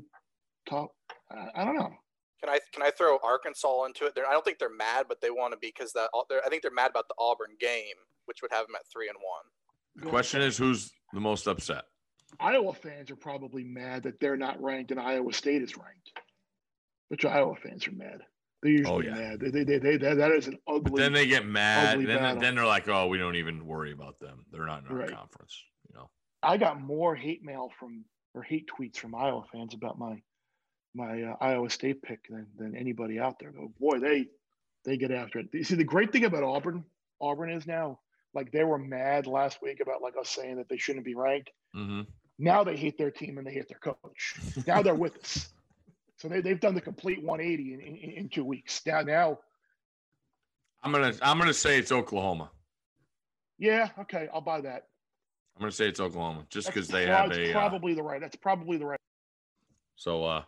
I don't know. Can I throw Arkansas into it? I don't think they're mad, but they want to be because I think they're mad about the Auburn game, which would have them at 3-1. The question is, who's the most upset? Iowa fans are probably mad that they're not ranked and Iowa State is ranked. Which Iowa fans are mad. They're usually mad. That is an ugly. But then they get mad. Then they're like, "Oh, we don't even worry about them. They're not in our conference." You know. I got more hate tweets from Iowa fans about my Iowa State pick than anybody out there. Boy, they get after it. You see, the great thing about Auburn is now, like, they were mad last week about like us saying that they shouldn't be ranked. Mm-hmm. Now they hate their team and they hate their coach. Now they're with us. So they've done the complete 180 in 2 weeks. Now I'm gonna say it's Oklahoma. Yeah, okay, I'll buy that. I'm gonna say it's Oklahoma just because that's probably the right. That's probably the right. So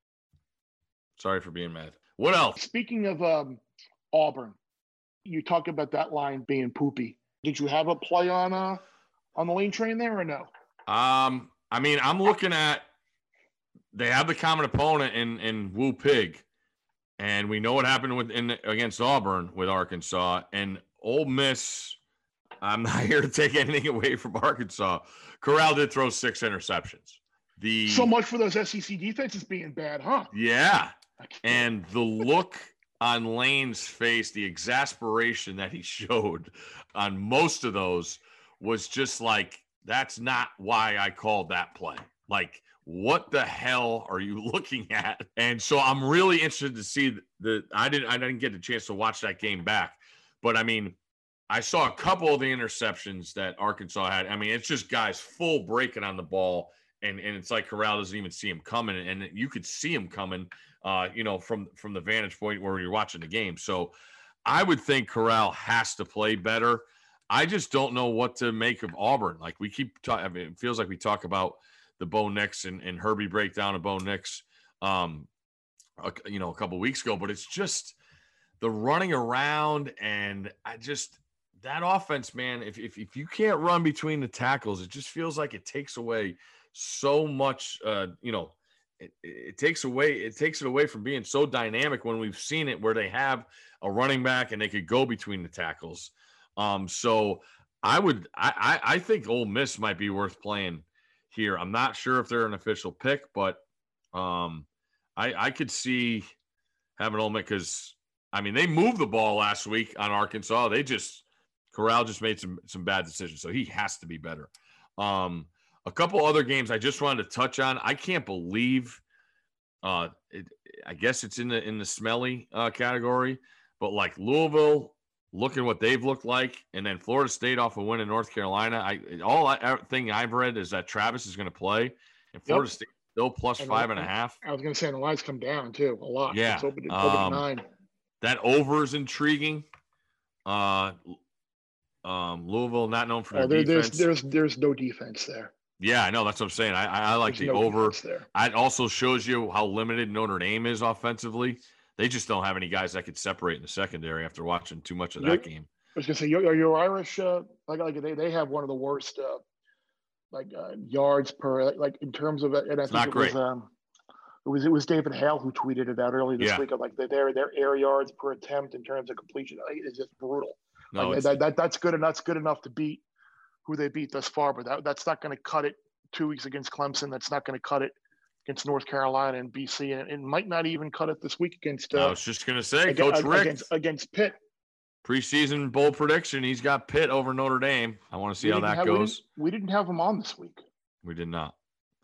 sorry for being mad. What else? Speaking of Auburn, you talked about that line being poopy. Did you have a play on the lane train there or no? I mean, I'm looking at. They have the common opponent in Woo Pig, and we know what happened against Auburn with Arkansas and Ole Miss. I'm not here to take anything away from Arkansas. Corral did throw 6 interceptions. So much for those SEC defenses being bad, huh? Yeah, and the look on Lane's face, the exasperation that he showed on most of those was just like, that's not why I called that play. Like, what the hell are you looking at? And so I'm really interested to see I didn't get the chance to watch that game back, but I mean, I saw a couple of the interceptions that Arkansas had. I mean, it's just guys full breaking on the ball, and it's like Corral doesn't even see him coming, and you could see him coming, from the vantage point where you're watching the game. So I would think Corral has to play better. I just don't know what to make of Auburn. Like, we keep talking, I mean, it feels like we talk about the Bo Nix and Herbie breakdown of Bo Nix, a couple weeks ago, but it's just the running around, and that offense, man. If you can't run between the tackles, it just feels like it takes away so much. It takes it away from being so dynamic when we've seen it where they have a running back and they could go between the tackles. So I think Ole Miss might be worth playing here. I'm not sure if they're an official pick, but I could see having Ole Miss because, I mean, they moved the ball last week on Arkansas. Corral just made some bad decisions, so he has to be better. A couple other games I just wanted to touch on. I can't believe I guess it's in the smelly category, but like Louisville, looking what they've looked like, and then Florida State off a win in North Carolina. Everything I've read is that Travis is going to play, and Florida State still plus 5.5. I was going to say, and the lines come down too a lot. Yeah, it's open to 9. That over is intriguing. Louisville not known for their defense. There's no defense there. Yeah, I know. That's what I'm saying. I like the over. It also shows you how limited Notre Dame is offensively. They just don't have any guys that could separate in the secondary after watching too much of that game. I was going to say, your Irish, they have one of the worst yards per, like, in terms of it. And I think not great. It was David Hale who tweeted it out earlier this week of like their air yards per attempt in terms of completion. It's just brutal. No, that's good, and that's good enough to beat who they beat thus far. But that's not going to cut it 2 weeks against Clemson. That's not going to cut it against North Carolina and BC, and it might not even cut it this week against. I was just going to say, Coach Rick against Pitt. Preseason bold prediction. He's got Pitt over Notre Dame. I want to see how that goes. We didn't have him on this week. We did not.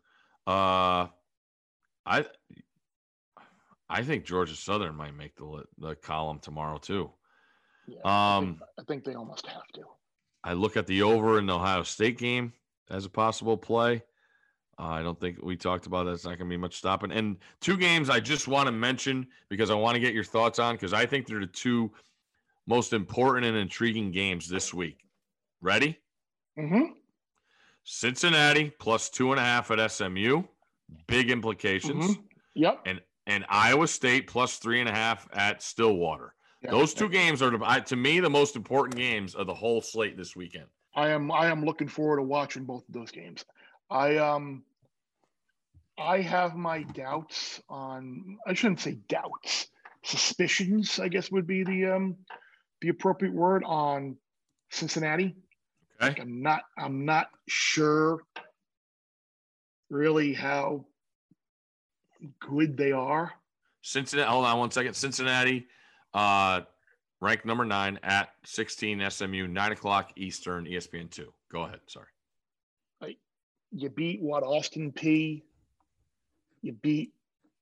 I think Georgia Southern might make the column tomorrow too. Yeah, I think they almost have to. I look at the over in the Ohio State game as a possible play. I don't think we talked about that. It's not going to be much stopping. And two games I just want to mention because I want to get your thoughts on, because I think they're the two most important and intriguing games this week. Ready? Mm-hmm. Cincinnati plus 2.5 at SMU. Big implications. Mm-hmm. Yep. And Iowa State plus 3.5 at Stillwater. Yeah. Those two games are, to me, the most important games of the whole slate this weekend. I am looking forward to watching both of those games. I have my doubts on. I shouldn't say doubts. Suspicions, I guess, would be the appropriate word on Cincinnati. Okay. Like I'm not sure really how good they are. Cincinnati. Hold on one second. Cincinnati, ranked number 9 at 16 SMU, 9:00 Eastern, ESPN2. Go ahead. Sorry. You beat Austin Peay. You beat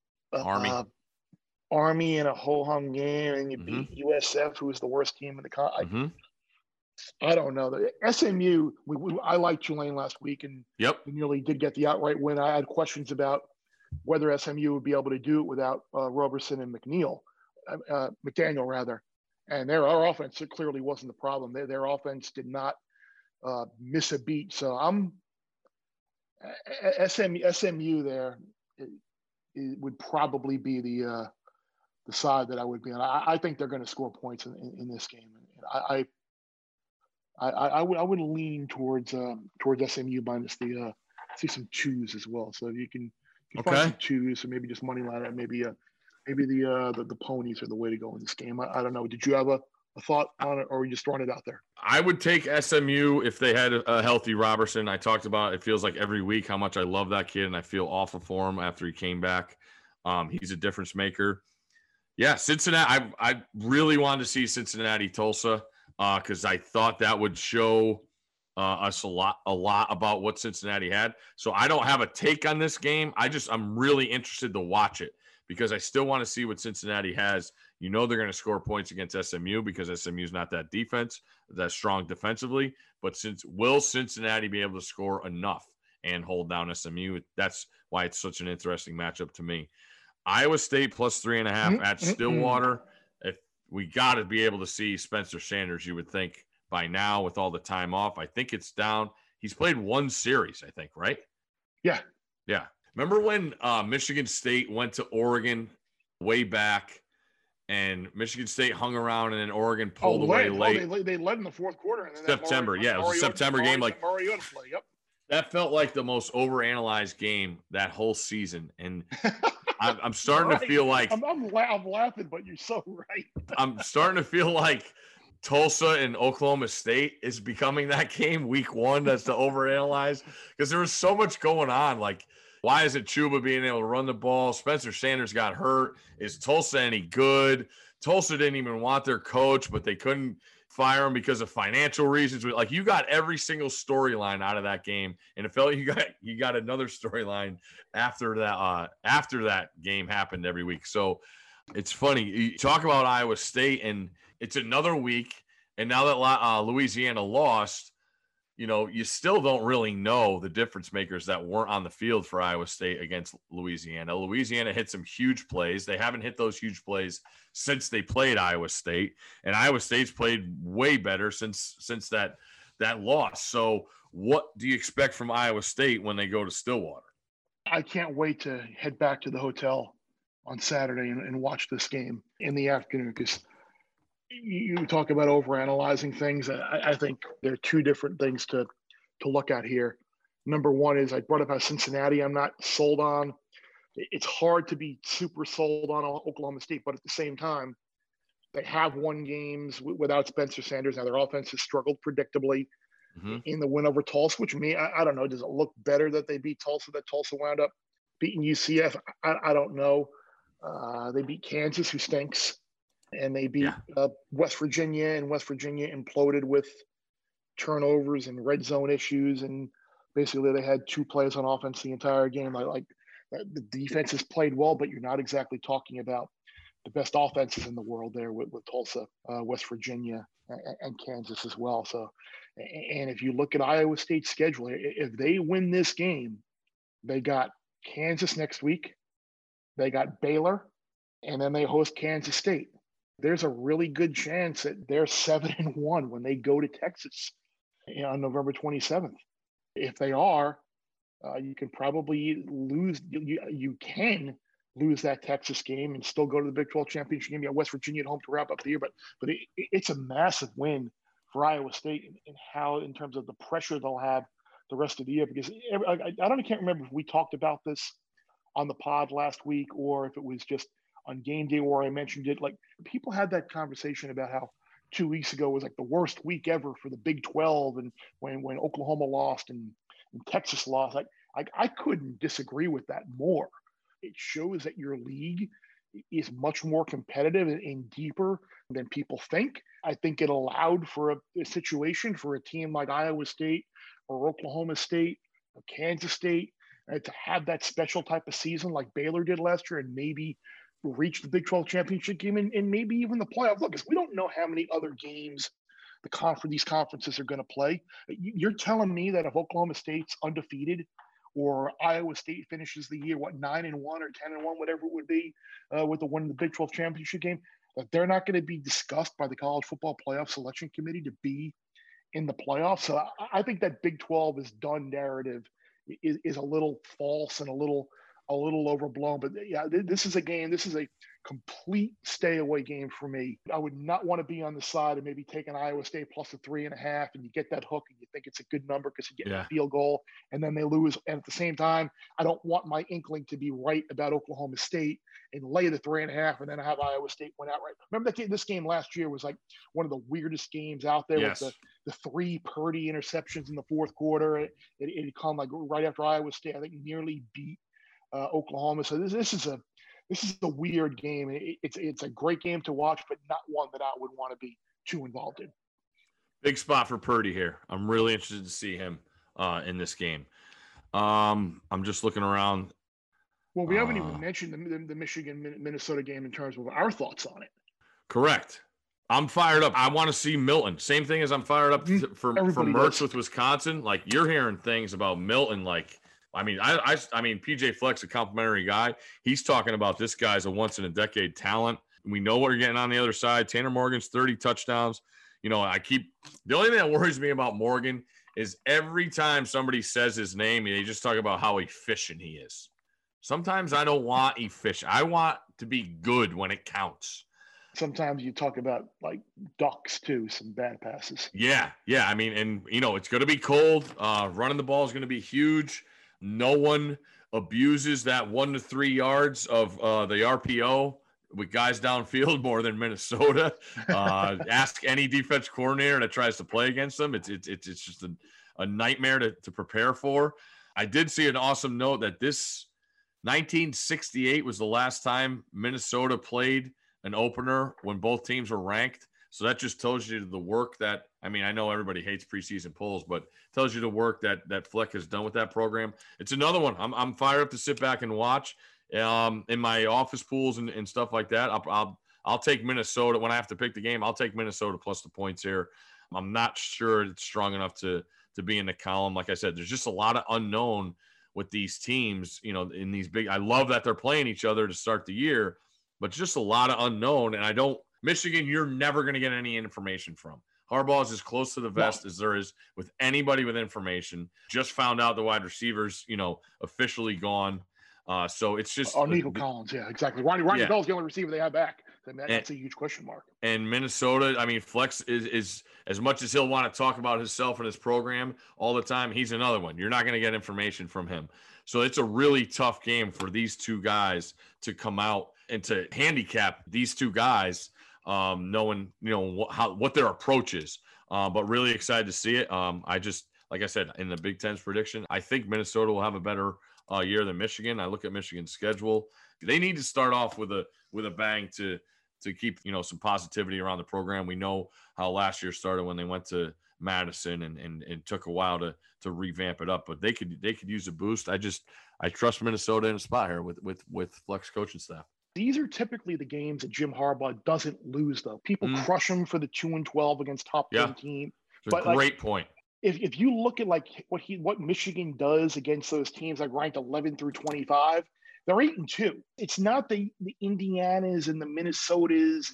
Army in a ho-hum game, and you beat USF, who was the worst team in the country. I don't know. The SMU, I liked Tulane last week, and we nearly did get the outright win. I had questions about whether SMU would be able to do it without Roberson and McDaniel, rather. And their offense clearly wasn't the problem. Their offense did not miss a beat. So I'm SMU there. It would probably be the side that I would be on. I think they're going to score points in this game. I would lean towards SMU minus the see some twos as well. So if you can find some twos, or maybe just money line, or maybe the ponies are the way to go in this game. I don't know. Did you have a thought on it, or are you just throwing it out there? I would take SMU if they had a healthy Roberson. I talked about it feels like every week how much I love that kid, and I feel awful for him after he came back. He's a difference maker. Yeah, Cincinnati. I really wanted to see Cincinnati Tulsa because I thought that would show us a lot about what Cincinnati had. So I don't have a take on this game. I'm really interested to watch it because I still want to see what Cincinnati has. You know they're going to score points against SMU because SMU is not that strong defensively. But will Cincinnati be able to score enough and hold down SMU? That's why it's such an interesting matchup to me. Iowa State plus 3.5 at Stillwater. If we got to be able to see Spencer Sanders, you would think by now with all the time off. I think it's down. He's played one series, I think, right? Yeah. Yeah. Remember when Michigan State went to Oregon way back and Michigan State hung around and then Oregon pulled away late? They led in the fourth quarter. And then September. It was a September game. Like Mariota play. Yep. That felt like the most overanalyzed game that whole season. And I'm starting to feel like I'm laughing, but you're so right. I'm starting to feel like Tulsa and Oklahoma State is becoming that game week 1 that's to overanalyze because there was so much going on. Like, why is it Chuba being able to run the ball? Spencer Sanders got hurt. Is Tulsa any good? Tulsa didn't even want their coach, but they couldn't fire him because of financial reasons. Like, you got every single storyline out of that game, and it felt like you got another storyline after that game happened every week. So it's funny. You talk about Iowa State, and it's another week, and now that Louisiana lost, you still don't really know the difference makers that weren't on the field for Iowa State against Louisiana. Louisiana hit some huge plays. They haven't hit those huge plays since they played Iowa State, and Iowa State's played way better since that loss. So what do you expect from Iowa State when they go to Stillwater? I can't wait to head back to the hotel on Saturday and watch this game in the afternoon because you talk about overanalyzing things. I think there are two different things to look at here. Number one is I brought up how Cincinnati I'm not sold on. It's hard to be super sold on Oklahoma State, but at the same time, they have won games without Spencer Sanders. Now their offense has struggled predictably in the win over Tulsa, which I don't know, does it look better that they beat Tulsa, that Tulsa wound up beating UCF, I don't know. They beat Kansas, who stinks, and they beat West Virginia, and West Virginia imploded with turnovers and red zone issues, and basically they had 2 plays on offense the entire game. Like the defense has played well, but you're not exactly talking about the best offenses in the world there with Tulsa, West Virginia, and Kansas as well. So, and if you look at Iowa State's schedule, if they win this game, they got Kansas next week, they got Baylor, and then they host Kansas State. There's a really good chance that they're 7-1 when they go to Texas on November 27th. If they are, you can probably lose. You can lose that Texas game and still go to the Big 12 championship game. You got West Virginia at home to wrap up the year, but it's a massive win for Iowa State and how, in terms of the pressure they'll have the rest of the year. Because I can't remember if we talked about this on the pod last week or if it was just on game day where I mentioned it. Like, people had that conversation about how 2 weeks ago was like the worst week ever for the Big 12, and when Oklahoma lost and Texas lost. I couldn't disagree with that more. It shows that your league is much more competitive and deeper than people think. I think it allowed for a situation for a team like Iowa State or Oklahoma State or Kansas State to have that special type of season like Baylor did last year and maybe reach the Big 12 championship game and maybe even the playoff. Look, we don't know how many other games these conferences are going to play. You're telling me that if Oklahoma State's undefeated or Iowa State finishes the year, 9-1 or 10-1, whatever it would be, with the win in the Big 12 championship game, that they're not going to be discussed by the College Football Playoff Selection Committee to be in the playoffs. So I think that Big 12 is done narrative is a little false and a little overblown. But yeah, this is a complete stay away game for me. I would not want to be on the side of maybe taking Iowa State plus the 3.5, and you get that hook and you think it's a good number because you get a field goal and then they lose. And at the same time, I don't want my inkling to be right about Oklahoma State and lay the 3.5 and then have Iowa State win outright. Remember this game last year was like one of the weirdest games out there with the 3 Purdy interceptions in the fourth quarter. It come like right after Iowa State, I think, nearly beat Oklahoma. So this is a weird game. It's a great game to watch, but not one that I would want to be too involved in. Big spot for Purdy here. I'm really interested to see him in this game. I'm just looking around. Well, we haven't even mentioned the Michigan-Minnesota game in terms of our thoughts on it. Correct. I'm fired up. I want to see Milton. Same thing as I'm fired up for Mertz with Wisconsin. Like, you're hearing things about Milton, like, I mean, PJ Fleck's a complimentary guy. He's talking about this guy's a once-in-a-decade talent. We know what we're getting on the other side. Tanner Morgan's 30 touchdowns. You know, the only thing that worries me about Morgan is every time somebody says his name, they just talk about how efficient he is. Sometimes I don't want efficient. I want to be good when it counts. Sometimes you talk about, like, ducks, too, some bad passes. Yeah. I mean, and, you know, it's going to be cold. Running the ball is going to be huge. No one abuses that 1 to 3 yards of the RPO with guys downfield more than Minnesota. Ask any defense coordinator that tries to play against them. It's just a nightmare to prepare for. I did see an awesome note that this 1968 was the last time Minnesota played an opener when both teams were ranked. So that just tells you the work that, I mean, I know everybody hates preseason polls, but tells you the work that Fleck has done with that program. It's another one. I'm fired up to sit back and watch in my office pools and stuff like that. I'll take Minnesota when I have to pick the game. I'll take Minnesota plus the points here. I'm not sure it's strong enough to be in the column. Like I said, there's just a lot of unknown with these teams, you know, in these big, I love that they're playing each other to start the year, but just a lot of unknown. And Michigan, you're never going to get any information from. Harbaugh is as close to the vest as there is with anybody with information. Just found out the wide receivers, you know, officially gone. So it's just Nico Collins. Yeah, exactly. Ronnie Bell's the only receiver they have back. That's a huge question mark. And Minnesota, I mean, Flex is as much as he'll want to talk about himself and his program all the time, he's another one. You're not going to get information from him. So it's a really tough game for these two guys to come out and to handicap these two guys, knowing, you know, what their approach is. But really excited to see it. I just, like I said, in the Big Ten's prediction, I think Minnesota will have a better year than Michigan. I look at Michigan's schedule. They need to start off with a bang to keep, some positivity around the program. We know how last year started when they went to Madison and it took a while to revamp it up, but they could use a boost. I trust Minnesota in a spot here with flex coaching staff. These are typically the games that Jim Harbaugh doesn't lose, though. People crush him for the 2-12 against top 10 team. It's a great point. If you look at what Michigan does against those teams like ranked 11 through 25, they're 8-2. It's not the Indianas and the Minnesotas,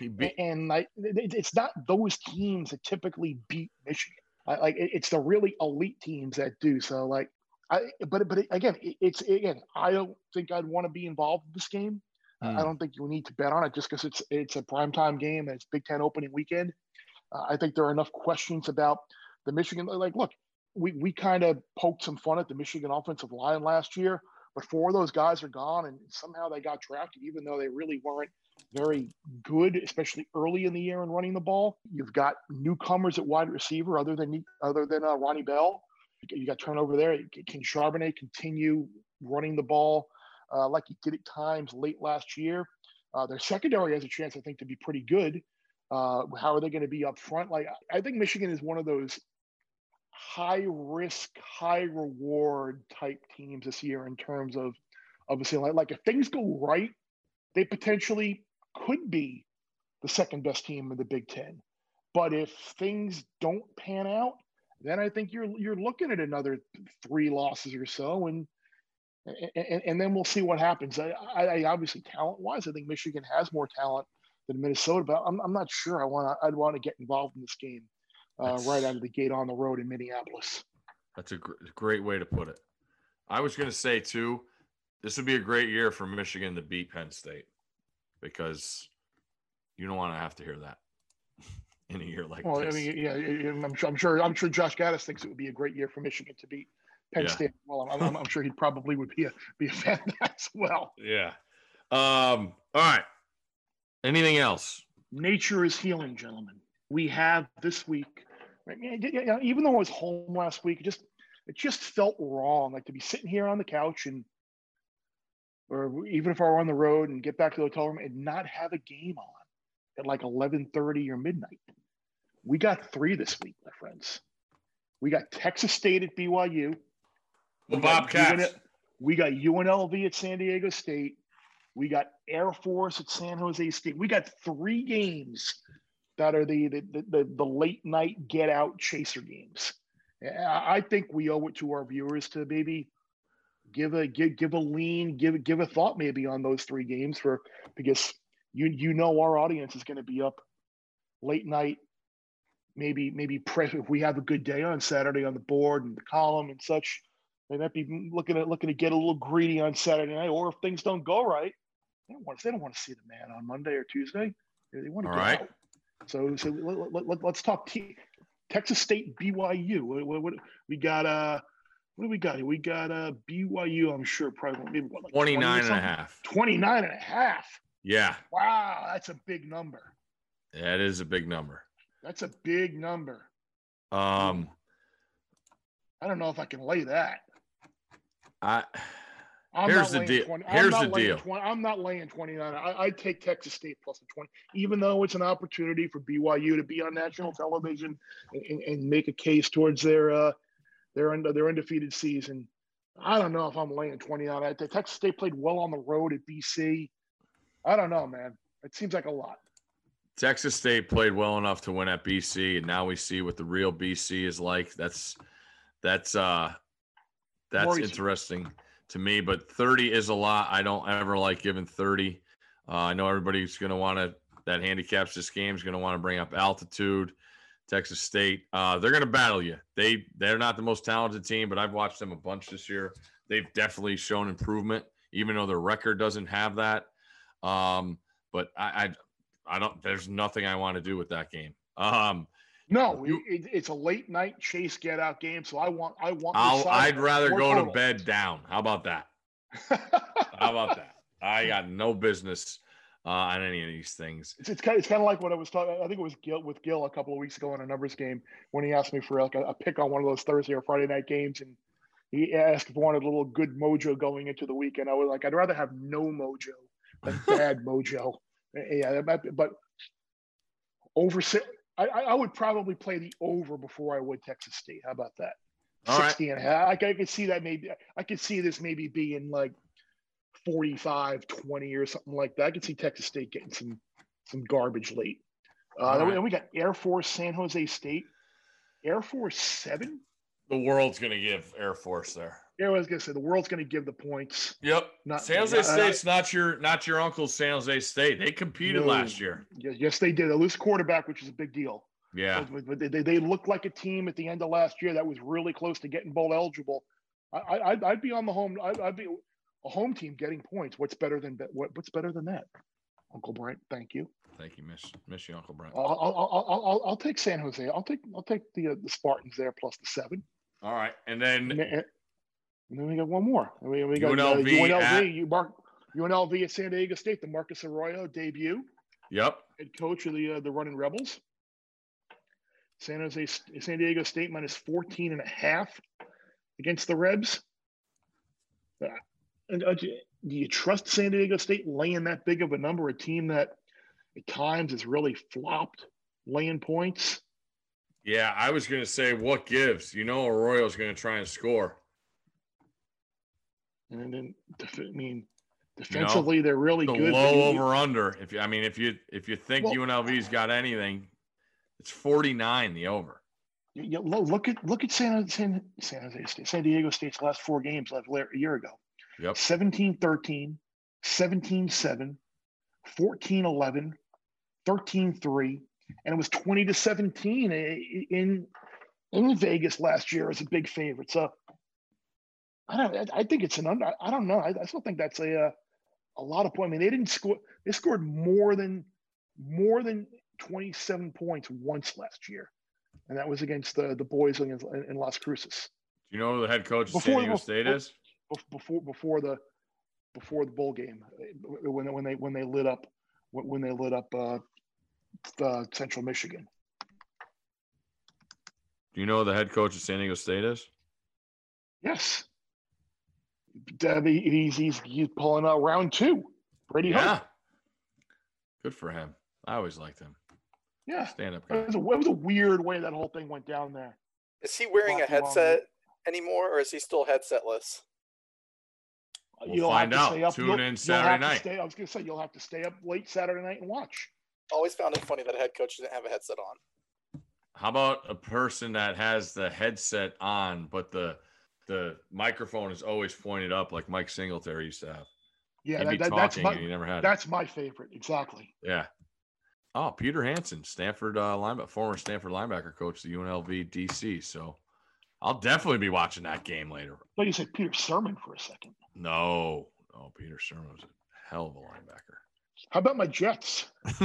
it's not those teams that typically beat Michigan. It's the really elite teams that do. So but again, I don't think I'd want to be involved in this game. I don't think you need to bet on it just because it's a primetime game and it's Big Ten opening weekend. I think there are enough questions about the Michigan. Look, we kind of poked some fun at the Michigan offensive line last year, but 4 of those guys are gone, and somehow they got drafted, even though they really weren't very good, especially early in the year in running the ball. You've got newcomers at wide receiver other than Ronnie Bell. You got turnover there. Can Charbonnet continue running the ball like he did at times late last year? Their secondary has a chance, I think, to be pretty good. How are they going to be up front? I think Michigan is one of those high risk, high reward type teams this year in terms of if things go right, they potentially could be the second best team in the Big Ten. But if things don't pan out, then I think you're looking at another 3 losses or so, and then we'll see what happens. I obviously talent-wise, I think Michigan has more talent than Minnesota, but I'm not sure I'd want to get involved in this game right out of the gate on the road in Minneapolis. That's a great way to put it. I was going to say too, this would be a great year for Michigan to beat Penn State, because you don't want to have to hear that in a year like this. I mean, yeah, I'm sure Josh Gaddis thinks it would be a great year for Michigan to beat Penn State. Well, I'm sure he probably would be a fan of that as well. Yeah. All right. Anything else? Nature is healing, gentlemen. We have this week, right? Even though I was home last week, it just felt wrong, to be sitting here on the couch or even if I were on the road and get back to the hotel room and not have a game on at 11:30 or midnight. We got 3 this week, my friends. We got Texas State at BYU. The Bobcats. We got UNLV at San Diego State. We got Air Force at San Jose State. We got 3 games that are the late night get out chaser games. I think we owe it to our viewers to maybe give a lean, give a thought maybe on those 3 games because our audience is going to be up late night. Maybe press if we have a good day on Saturday on the board and the column and such. They might be looking to get a little greedy on Saturday night, or if things don't go right, they don't want to see the man on Monday or Tuesday. They want to get out. So let's talk Texas State BYU. What we got? What do we got here? We got BYU. I'm sure probably maybe 29.5. 29.5. Yeah. Wow, that's a big number. That is a big number. That's a big number. I don't know if I can lay that. Here's the deal. I'm not laying 29. I take Texas State plus the 20, even though it's an opportunity for BYU to be on national television and make a case towards their undefeated season. I don't know if I'm laying 20 on it. Texas State played well on the road at BC. I don't know, man. It seems like a lot. Texas State played well enough to win at BC, and now we see what the real BC is like. That's interesting to me, but 30 is a lot. I don't ever like giving 30. I know everybody's going to want to – that handicaps this game is going to want to bring up altitude. Texas State, they're going to battle you. They're not the most talented team, but I've watched them a bunch this year. They've definitely shown improvement, even though their record doesn't have that. But I don't – there's nothing I want to do with that game. No, it's a late night chase get out game. So I'd rather go to bed down. How about that? I got no business on any of these things. It's kind of like what I was talking. I think it was Gil a couple of weeks ago in a numbers game when he asked me for a pick on one of those Thursday or Friday night games, and he asked if I wanted a little good mojo going into the weekend. I was like, I'd rather have no mojo than bad mojo. Yeah, but over. I would probably play the over before I would Texas State. How about that? All 60 and a half. I could see that maybe. I could see this maybe being like 45-20 or something like that. I could see Texas State getting some garbage late. Then we got Air Force San Jose State. Air Force 7. The world's going to give Air Force there. Yeah, I was going to say the world's going to give the points. Yep. San Jose State's not your uncle's San Jose State. They competed last year. Yes, they did. They lose quarterback, which is a big deal. Yeah. But they looked like a team at the end of last year that was really close to getting bowl eligible. I'd be on the home. I'd be a home team getting points. What's better than that? Uncle Brent, thank you. Thank you, miss you, Uncle Brent. I'll take San Jose. I'll take the Spartans there plus the 7. All right, and then we got one more. We got UNLV at San Diego State. The Marcus Arroyo debut. Yep. Head coach of the Running Rebels. San Diego State minus 14.5 against the Rebs. And do you trust San Diego State laying that big of a number? A team that at times has really flopped laying points. Yeah, I was going to say what gives. Arroyo's going to try and score. And then, defensively, they're really good. Low over under. If you think UNLV's got anything, it's 49 the over. Look at San Jose State, San Diego State's last 4 games a year ago. Yep. 17-13, 17-7, 14-11, 13-3, and it was 20-17 in Vegas last year as a big favorite. So I think it's an under. I don't know. I still think that's a lot of points. I mean, they didn't score. They scored more than 27 points once last year, and that was against the boys in Las Cruces. Do you know who the head coach of San Diego State is? Before the bowl game, when they lit up Central Michigan. Do you know who the head coach of San Diego State is? Yes. He's pulling out round 2. Brady Hoke. Good for him. I always liked him. Yeah. Stand-up guy. It was a weird way that whole thing went down there. Is he wearing a headset anymore, or is he still headsetless? We'll find out. Tune in Saturday night. I was going to say, you'll have to stay up late Saturday night and watch. Always found it funny that a head coach didn't have a headset on. How about a person that has the headset on, but the microphone is always pointed up like Mike Singletary used to have? Yeah, he never had that's my favorite. Exactly. Yeah. Oh, Peter Hansen, former Stanford linebacker coach, the UNLV DC. So I'll definitely be watching that game later. But you said Peter Sermon for a second. No, Peter Sermon was a hell of a linebacker. How about my Jets?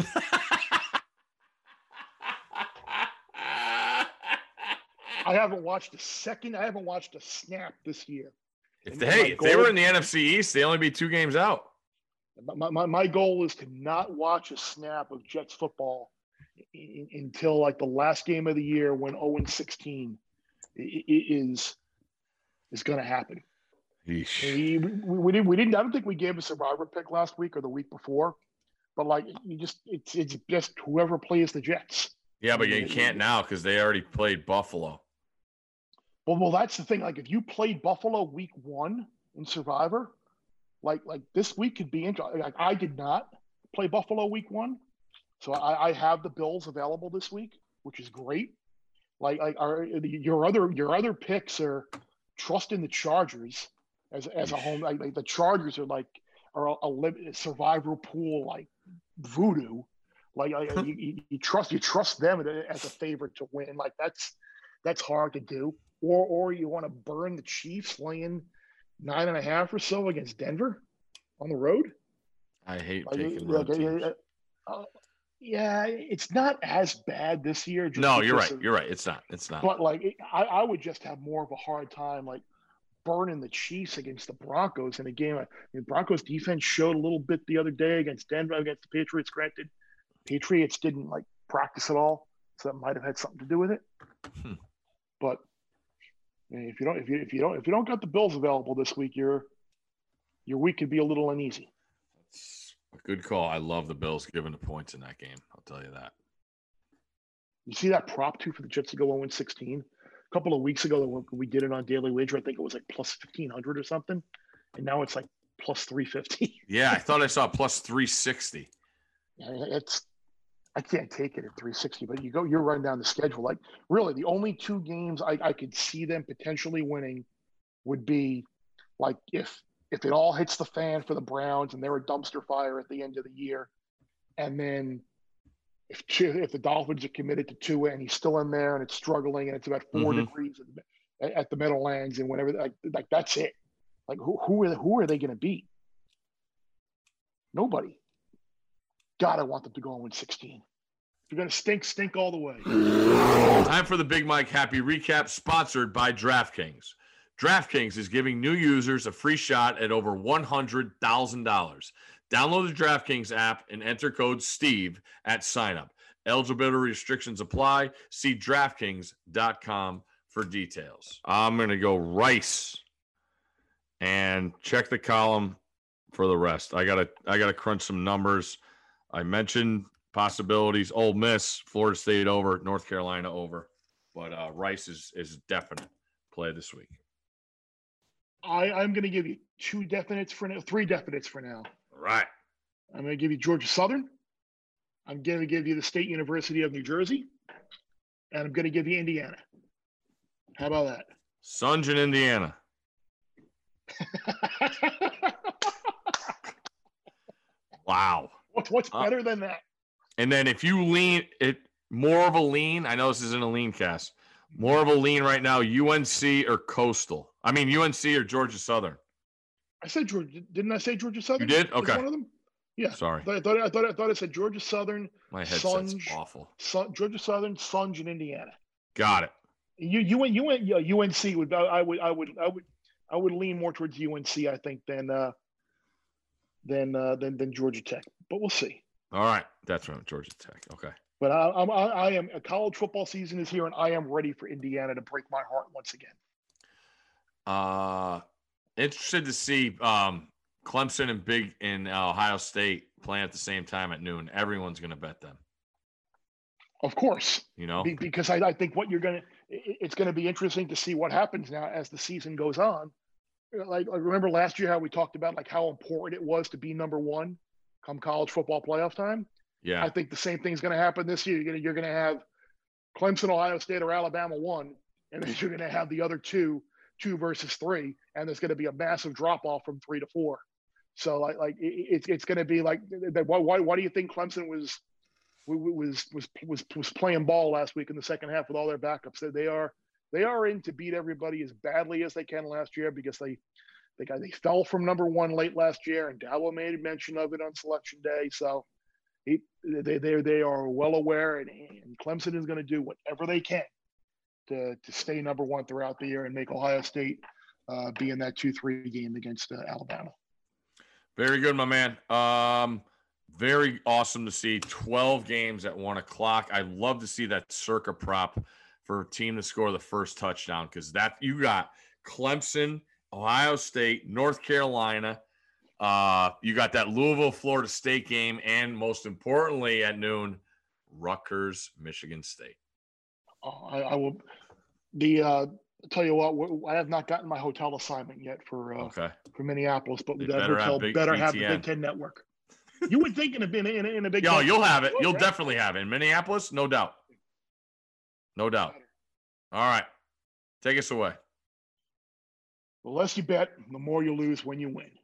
I haven't watched a snap this year. If they were in the NFC East, they only be 2 games out. My goal is to not watch a snap of Jets football until like the last game of the year when 0-16 is going to happen. We didn't. I don't think we gave a survivor pick last week or the week before, but like it's just whoever plays the Jets. Yeah, but you can't now because they already played Buffalo. Well, that's the thing. Like if you played Buffalo week 1 in Survivor, like this week could be interesting. Like I did not play Buffalo week 1, so I have the Bills available this week, which is great. Like your other picks are trusting the Chargers as a home. Like the Chargers are a limited survivor pool like voodoo. Like you trust them as a favorite to win. Like that's hard to do. Or you want to burn the Chiefs laying 9.5 or so against Denver on the road. I hate taking road teams. Yeah, it's not as bad this year. No, you're right. You're right. It's not. But I would just have more of a hard time burning the Chiefs against the Broncos in a game. Broncos defense showed a little bit the other day against Denver, against the Patriots. Granted, Patriots didn't practice at all, so that might have had something to do with it. But And if you don't got the Bills available this week, your week could be a little uneasy. That's a good call. I love the Bills giving the points in that game. I'll tell you that. You see that prop too for the Jets to go 0-16? A couple of weeks ago, we did it on Daily Wager. I think it was like plus 1,500 or something, and now it's like plus 350. Yeah, I thought I saw plus 360. Yeah, I can't take it at 360. But you're running down the schedule. Like really, the only two games I could see them potentially winning would be like if it all hits the fan for the Browns and they're a dumpster fire at the end of the year, and then if the Dolphins are committed to Tua and he's still in there and it's struggling and it's about 4 degrees at the Meadowlands and whatever, like that's it. Like who are they going to beat? Nobody. God, I want them to go 0-16. If you're going to stink all the way. Time for the Big Mike Happy Recap, sponsored by DraftKings. DraftKings is giving new users a free shot at over $100,000. Download the DraftKings app and enter code STEVE at signup. Eligibility restrictions apply. See DraftKings.com for details. I'm going to go Rice and check the column for the rest. I gotta crunch some numbers. I mentioned possibilities. Ole Miss, Florida State over, North Carolina over. But Rice is definite play this week. I'm going to give you three definites for now. All right. I'm going to give you Georgia Southern. I'm going to give you the State University of New Jersey. And I'm going to give you Indiana. How about that? Sunge in Indiana. Wow. What's better than that? And then if you lean it more of a lean, I know this isn't a lean cast, more of a lean right now, UNC or Coastal. I mean UNC or Georgia Southern. I said Georgia. Didn't I say Georgia Southern? You did? Okay. One of them? Yeah. Sorry. I thought I said Georgia Southern. My headset's Sunge, awful. Georgia Southern, Sunge, and Indiana. Got it. You went UNC would I would lean more towards UNC I think than Georgia Tech, but we'll see. All right, that's right, Georgia Tech. Okay. But I am a college football season is here, and I am ready for Indiana to break my heart once again. Interested to see Clemson and Ohio State playing at the same time at noon. Everyone's going to bet them. Of course, because I think it's going to be interesting to see what happens now as the season goes on. Like remember last year how we talked about like how important it was to be number one come college football playoff time. Yeah, I think the same thing's going to happen this year. You're going to have Clemson, Ohio State, or Alabama 1, and then you're going to have the other two versus 3, and there's going to be a massive drop off from 3 to 4. So it's going to be like why do you think Clemson was playing ball last week in the second half with all their backups? They are in to beat everybody as badly as they can last year because they fell from number 1 late last year, and Dabo made mention of it on selection day. So they are well aware, and Clemson is going to do whatever they can to stay number 1 throughout the year and make Ohio State be in that 2-3 game against Alabama. Very good, my man. Very awesome to see 12 games at 1 o'clock. I love to see that circa prop for a team to score the first touchdown because that you got Clemson, Ohio State, North Carolina. You got that Louisville, Florida State game, and most importantly at noon, Rutgers, Michigan State. I will. I'll tell you what, I have not gotten my hotel assignment yet for Minneapolis, but that hotel better have the Big Ten Network. You would think in a Big Ten. You'll have it. You'll definitely have it. In Minneapolis, no doubt. No doubt. All right. Take us away. The less you bet, the more you lose when you win.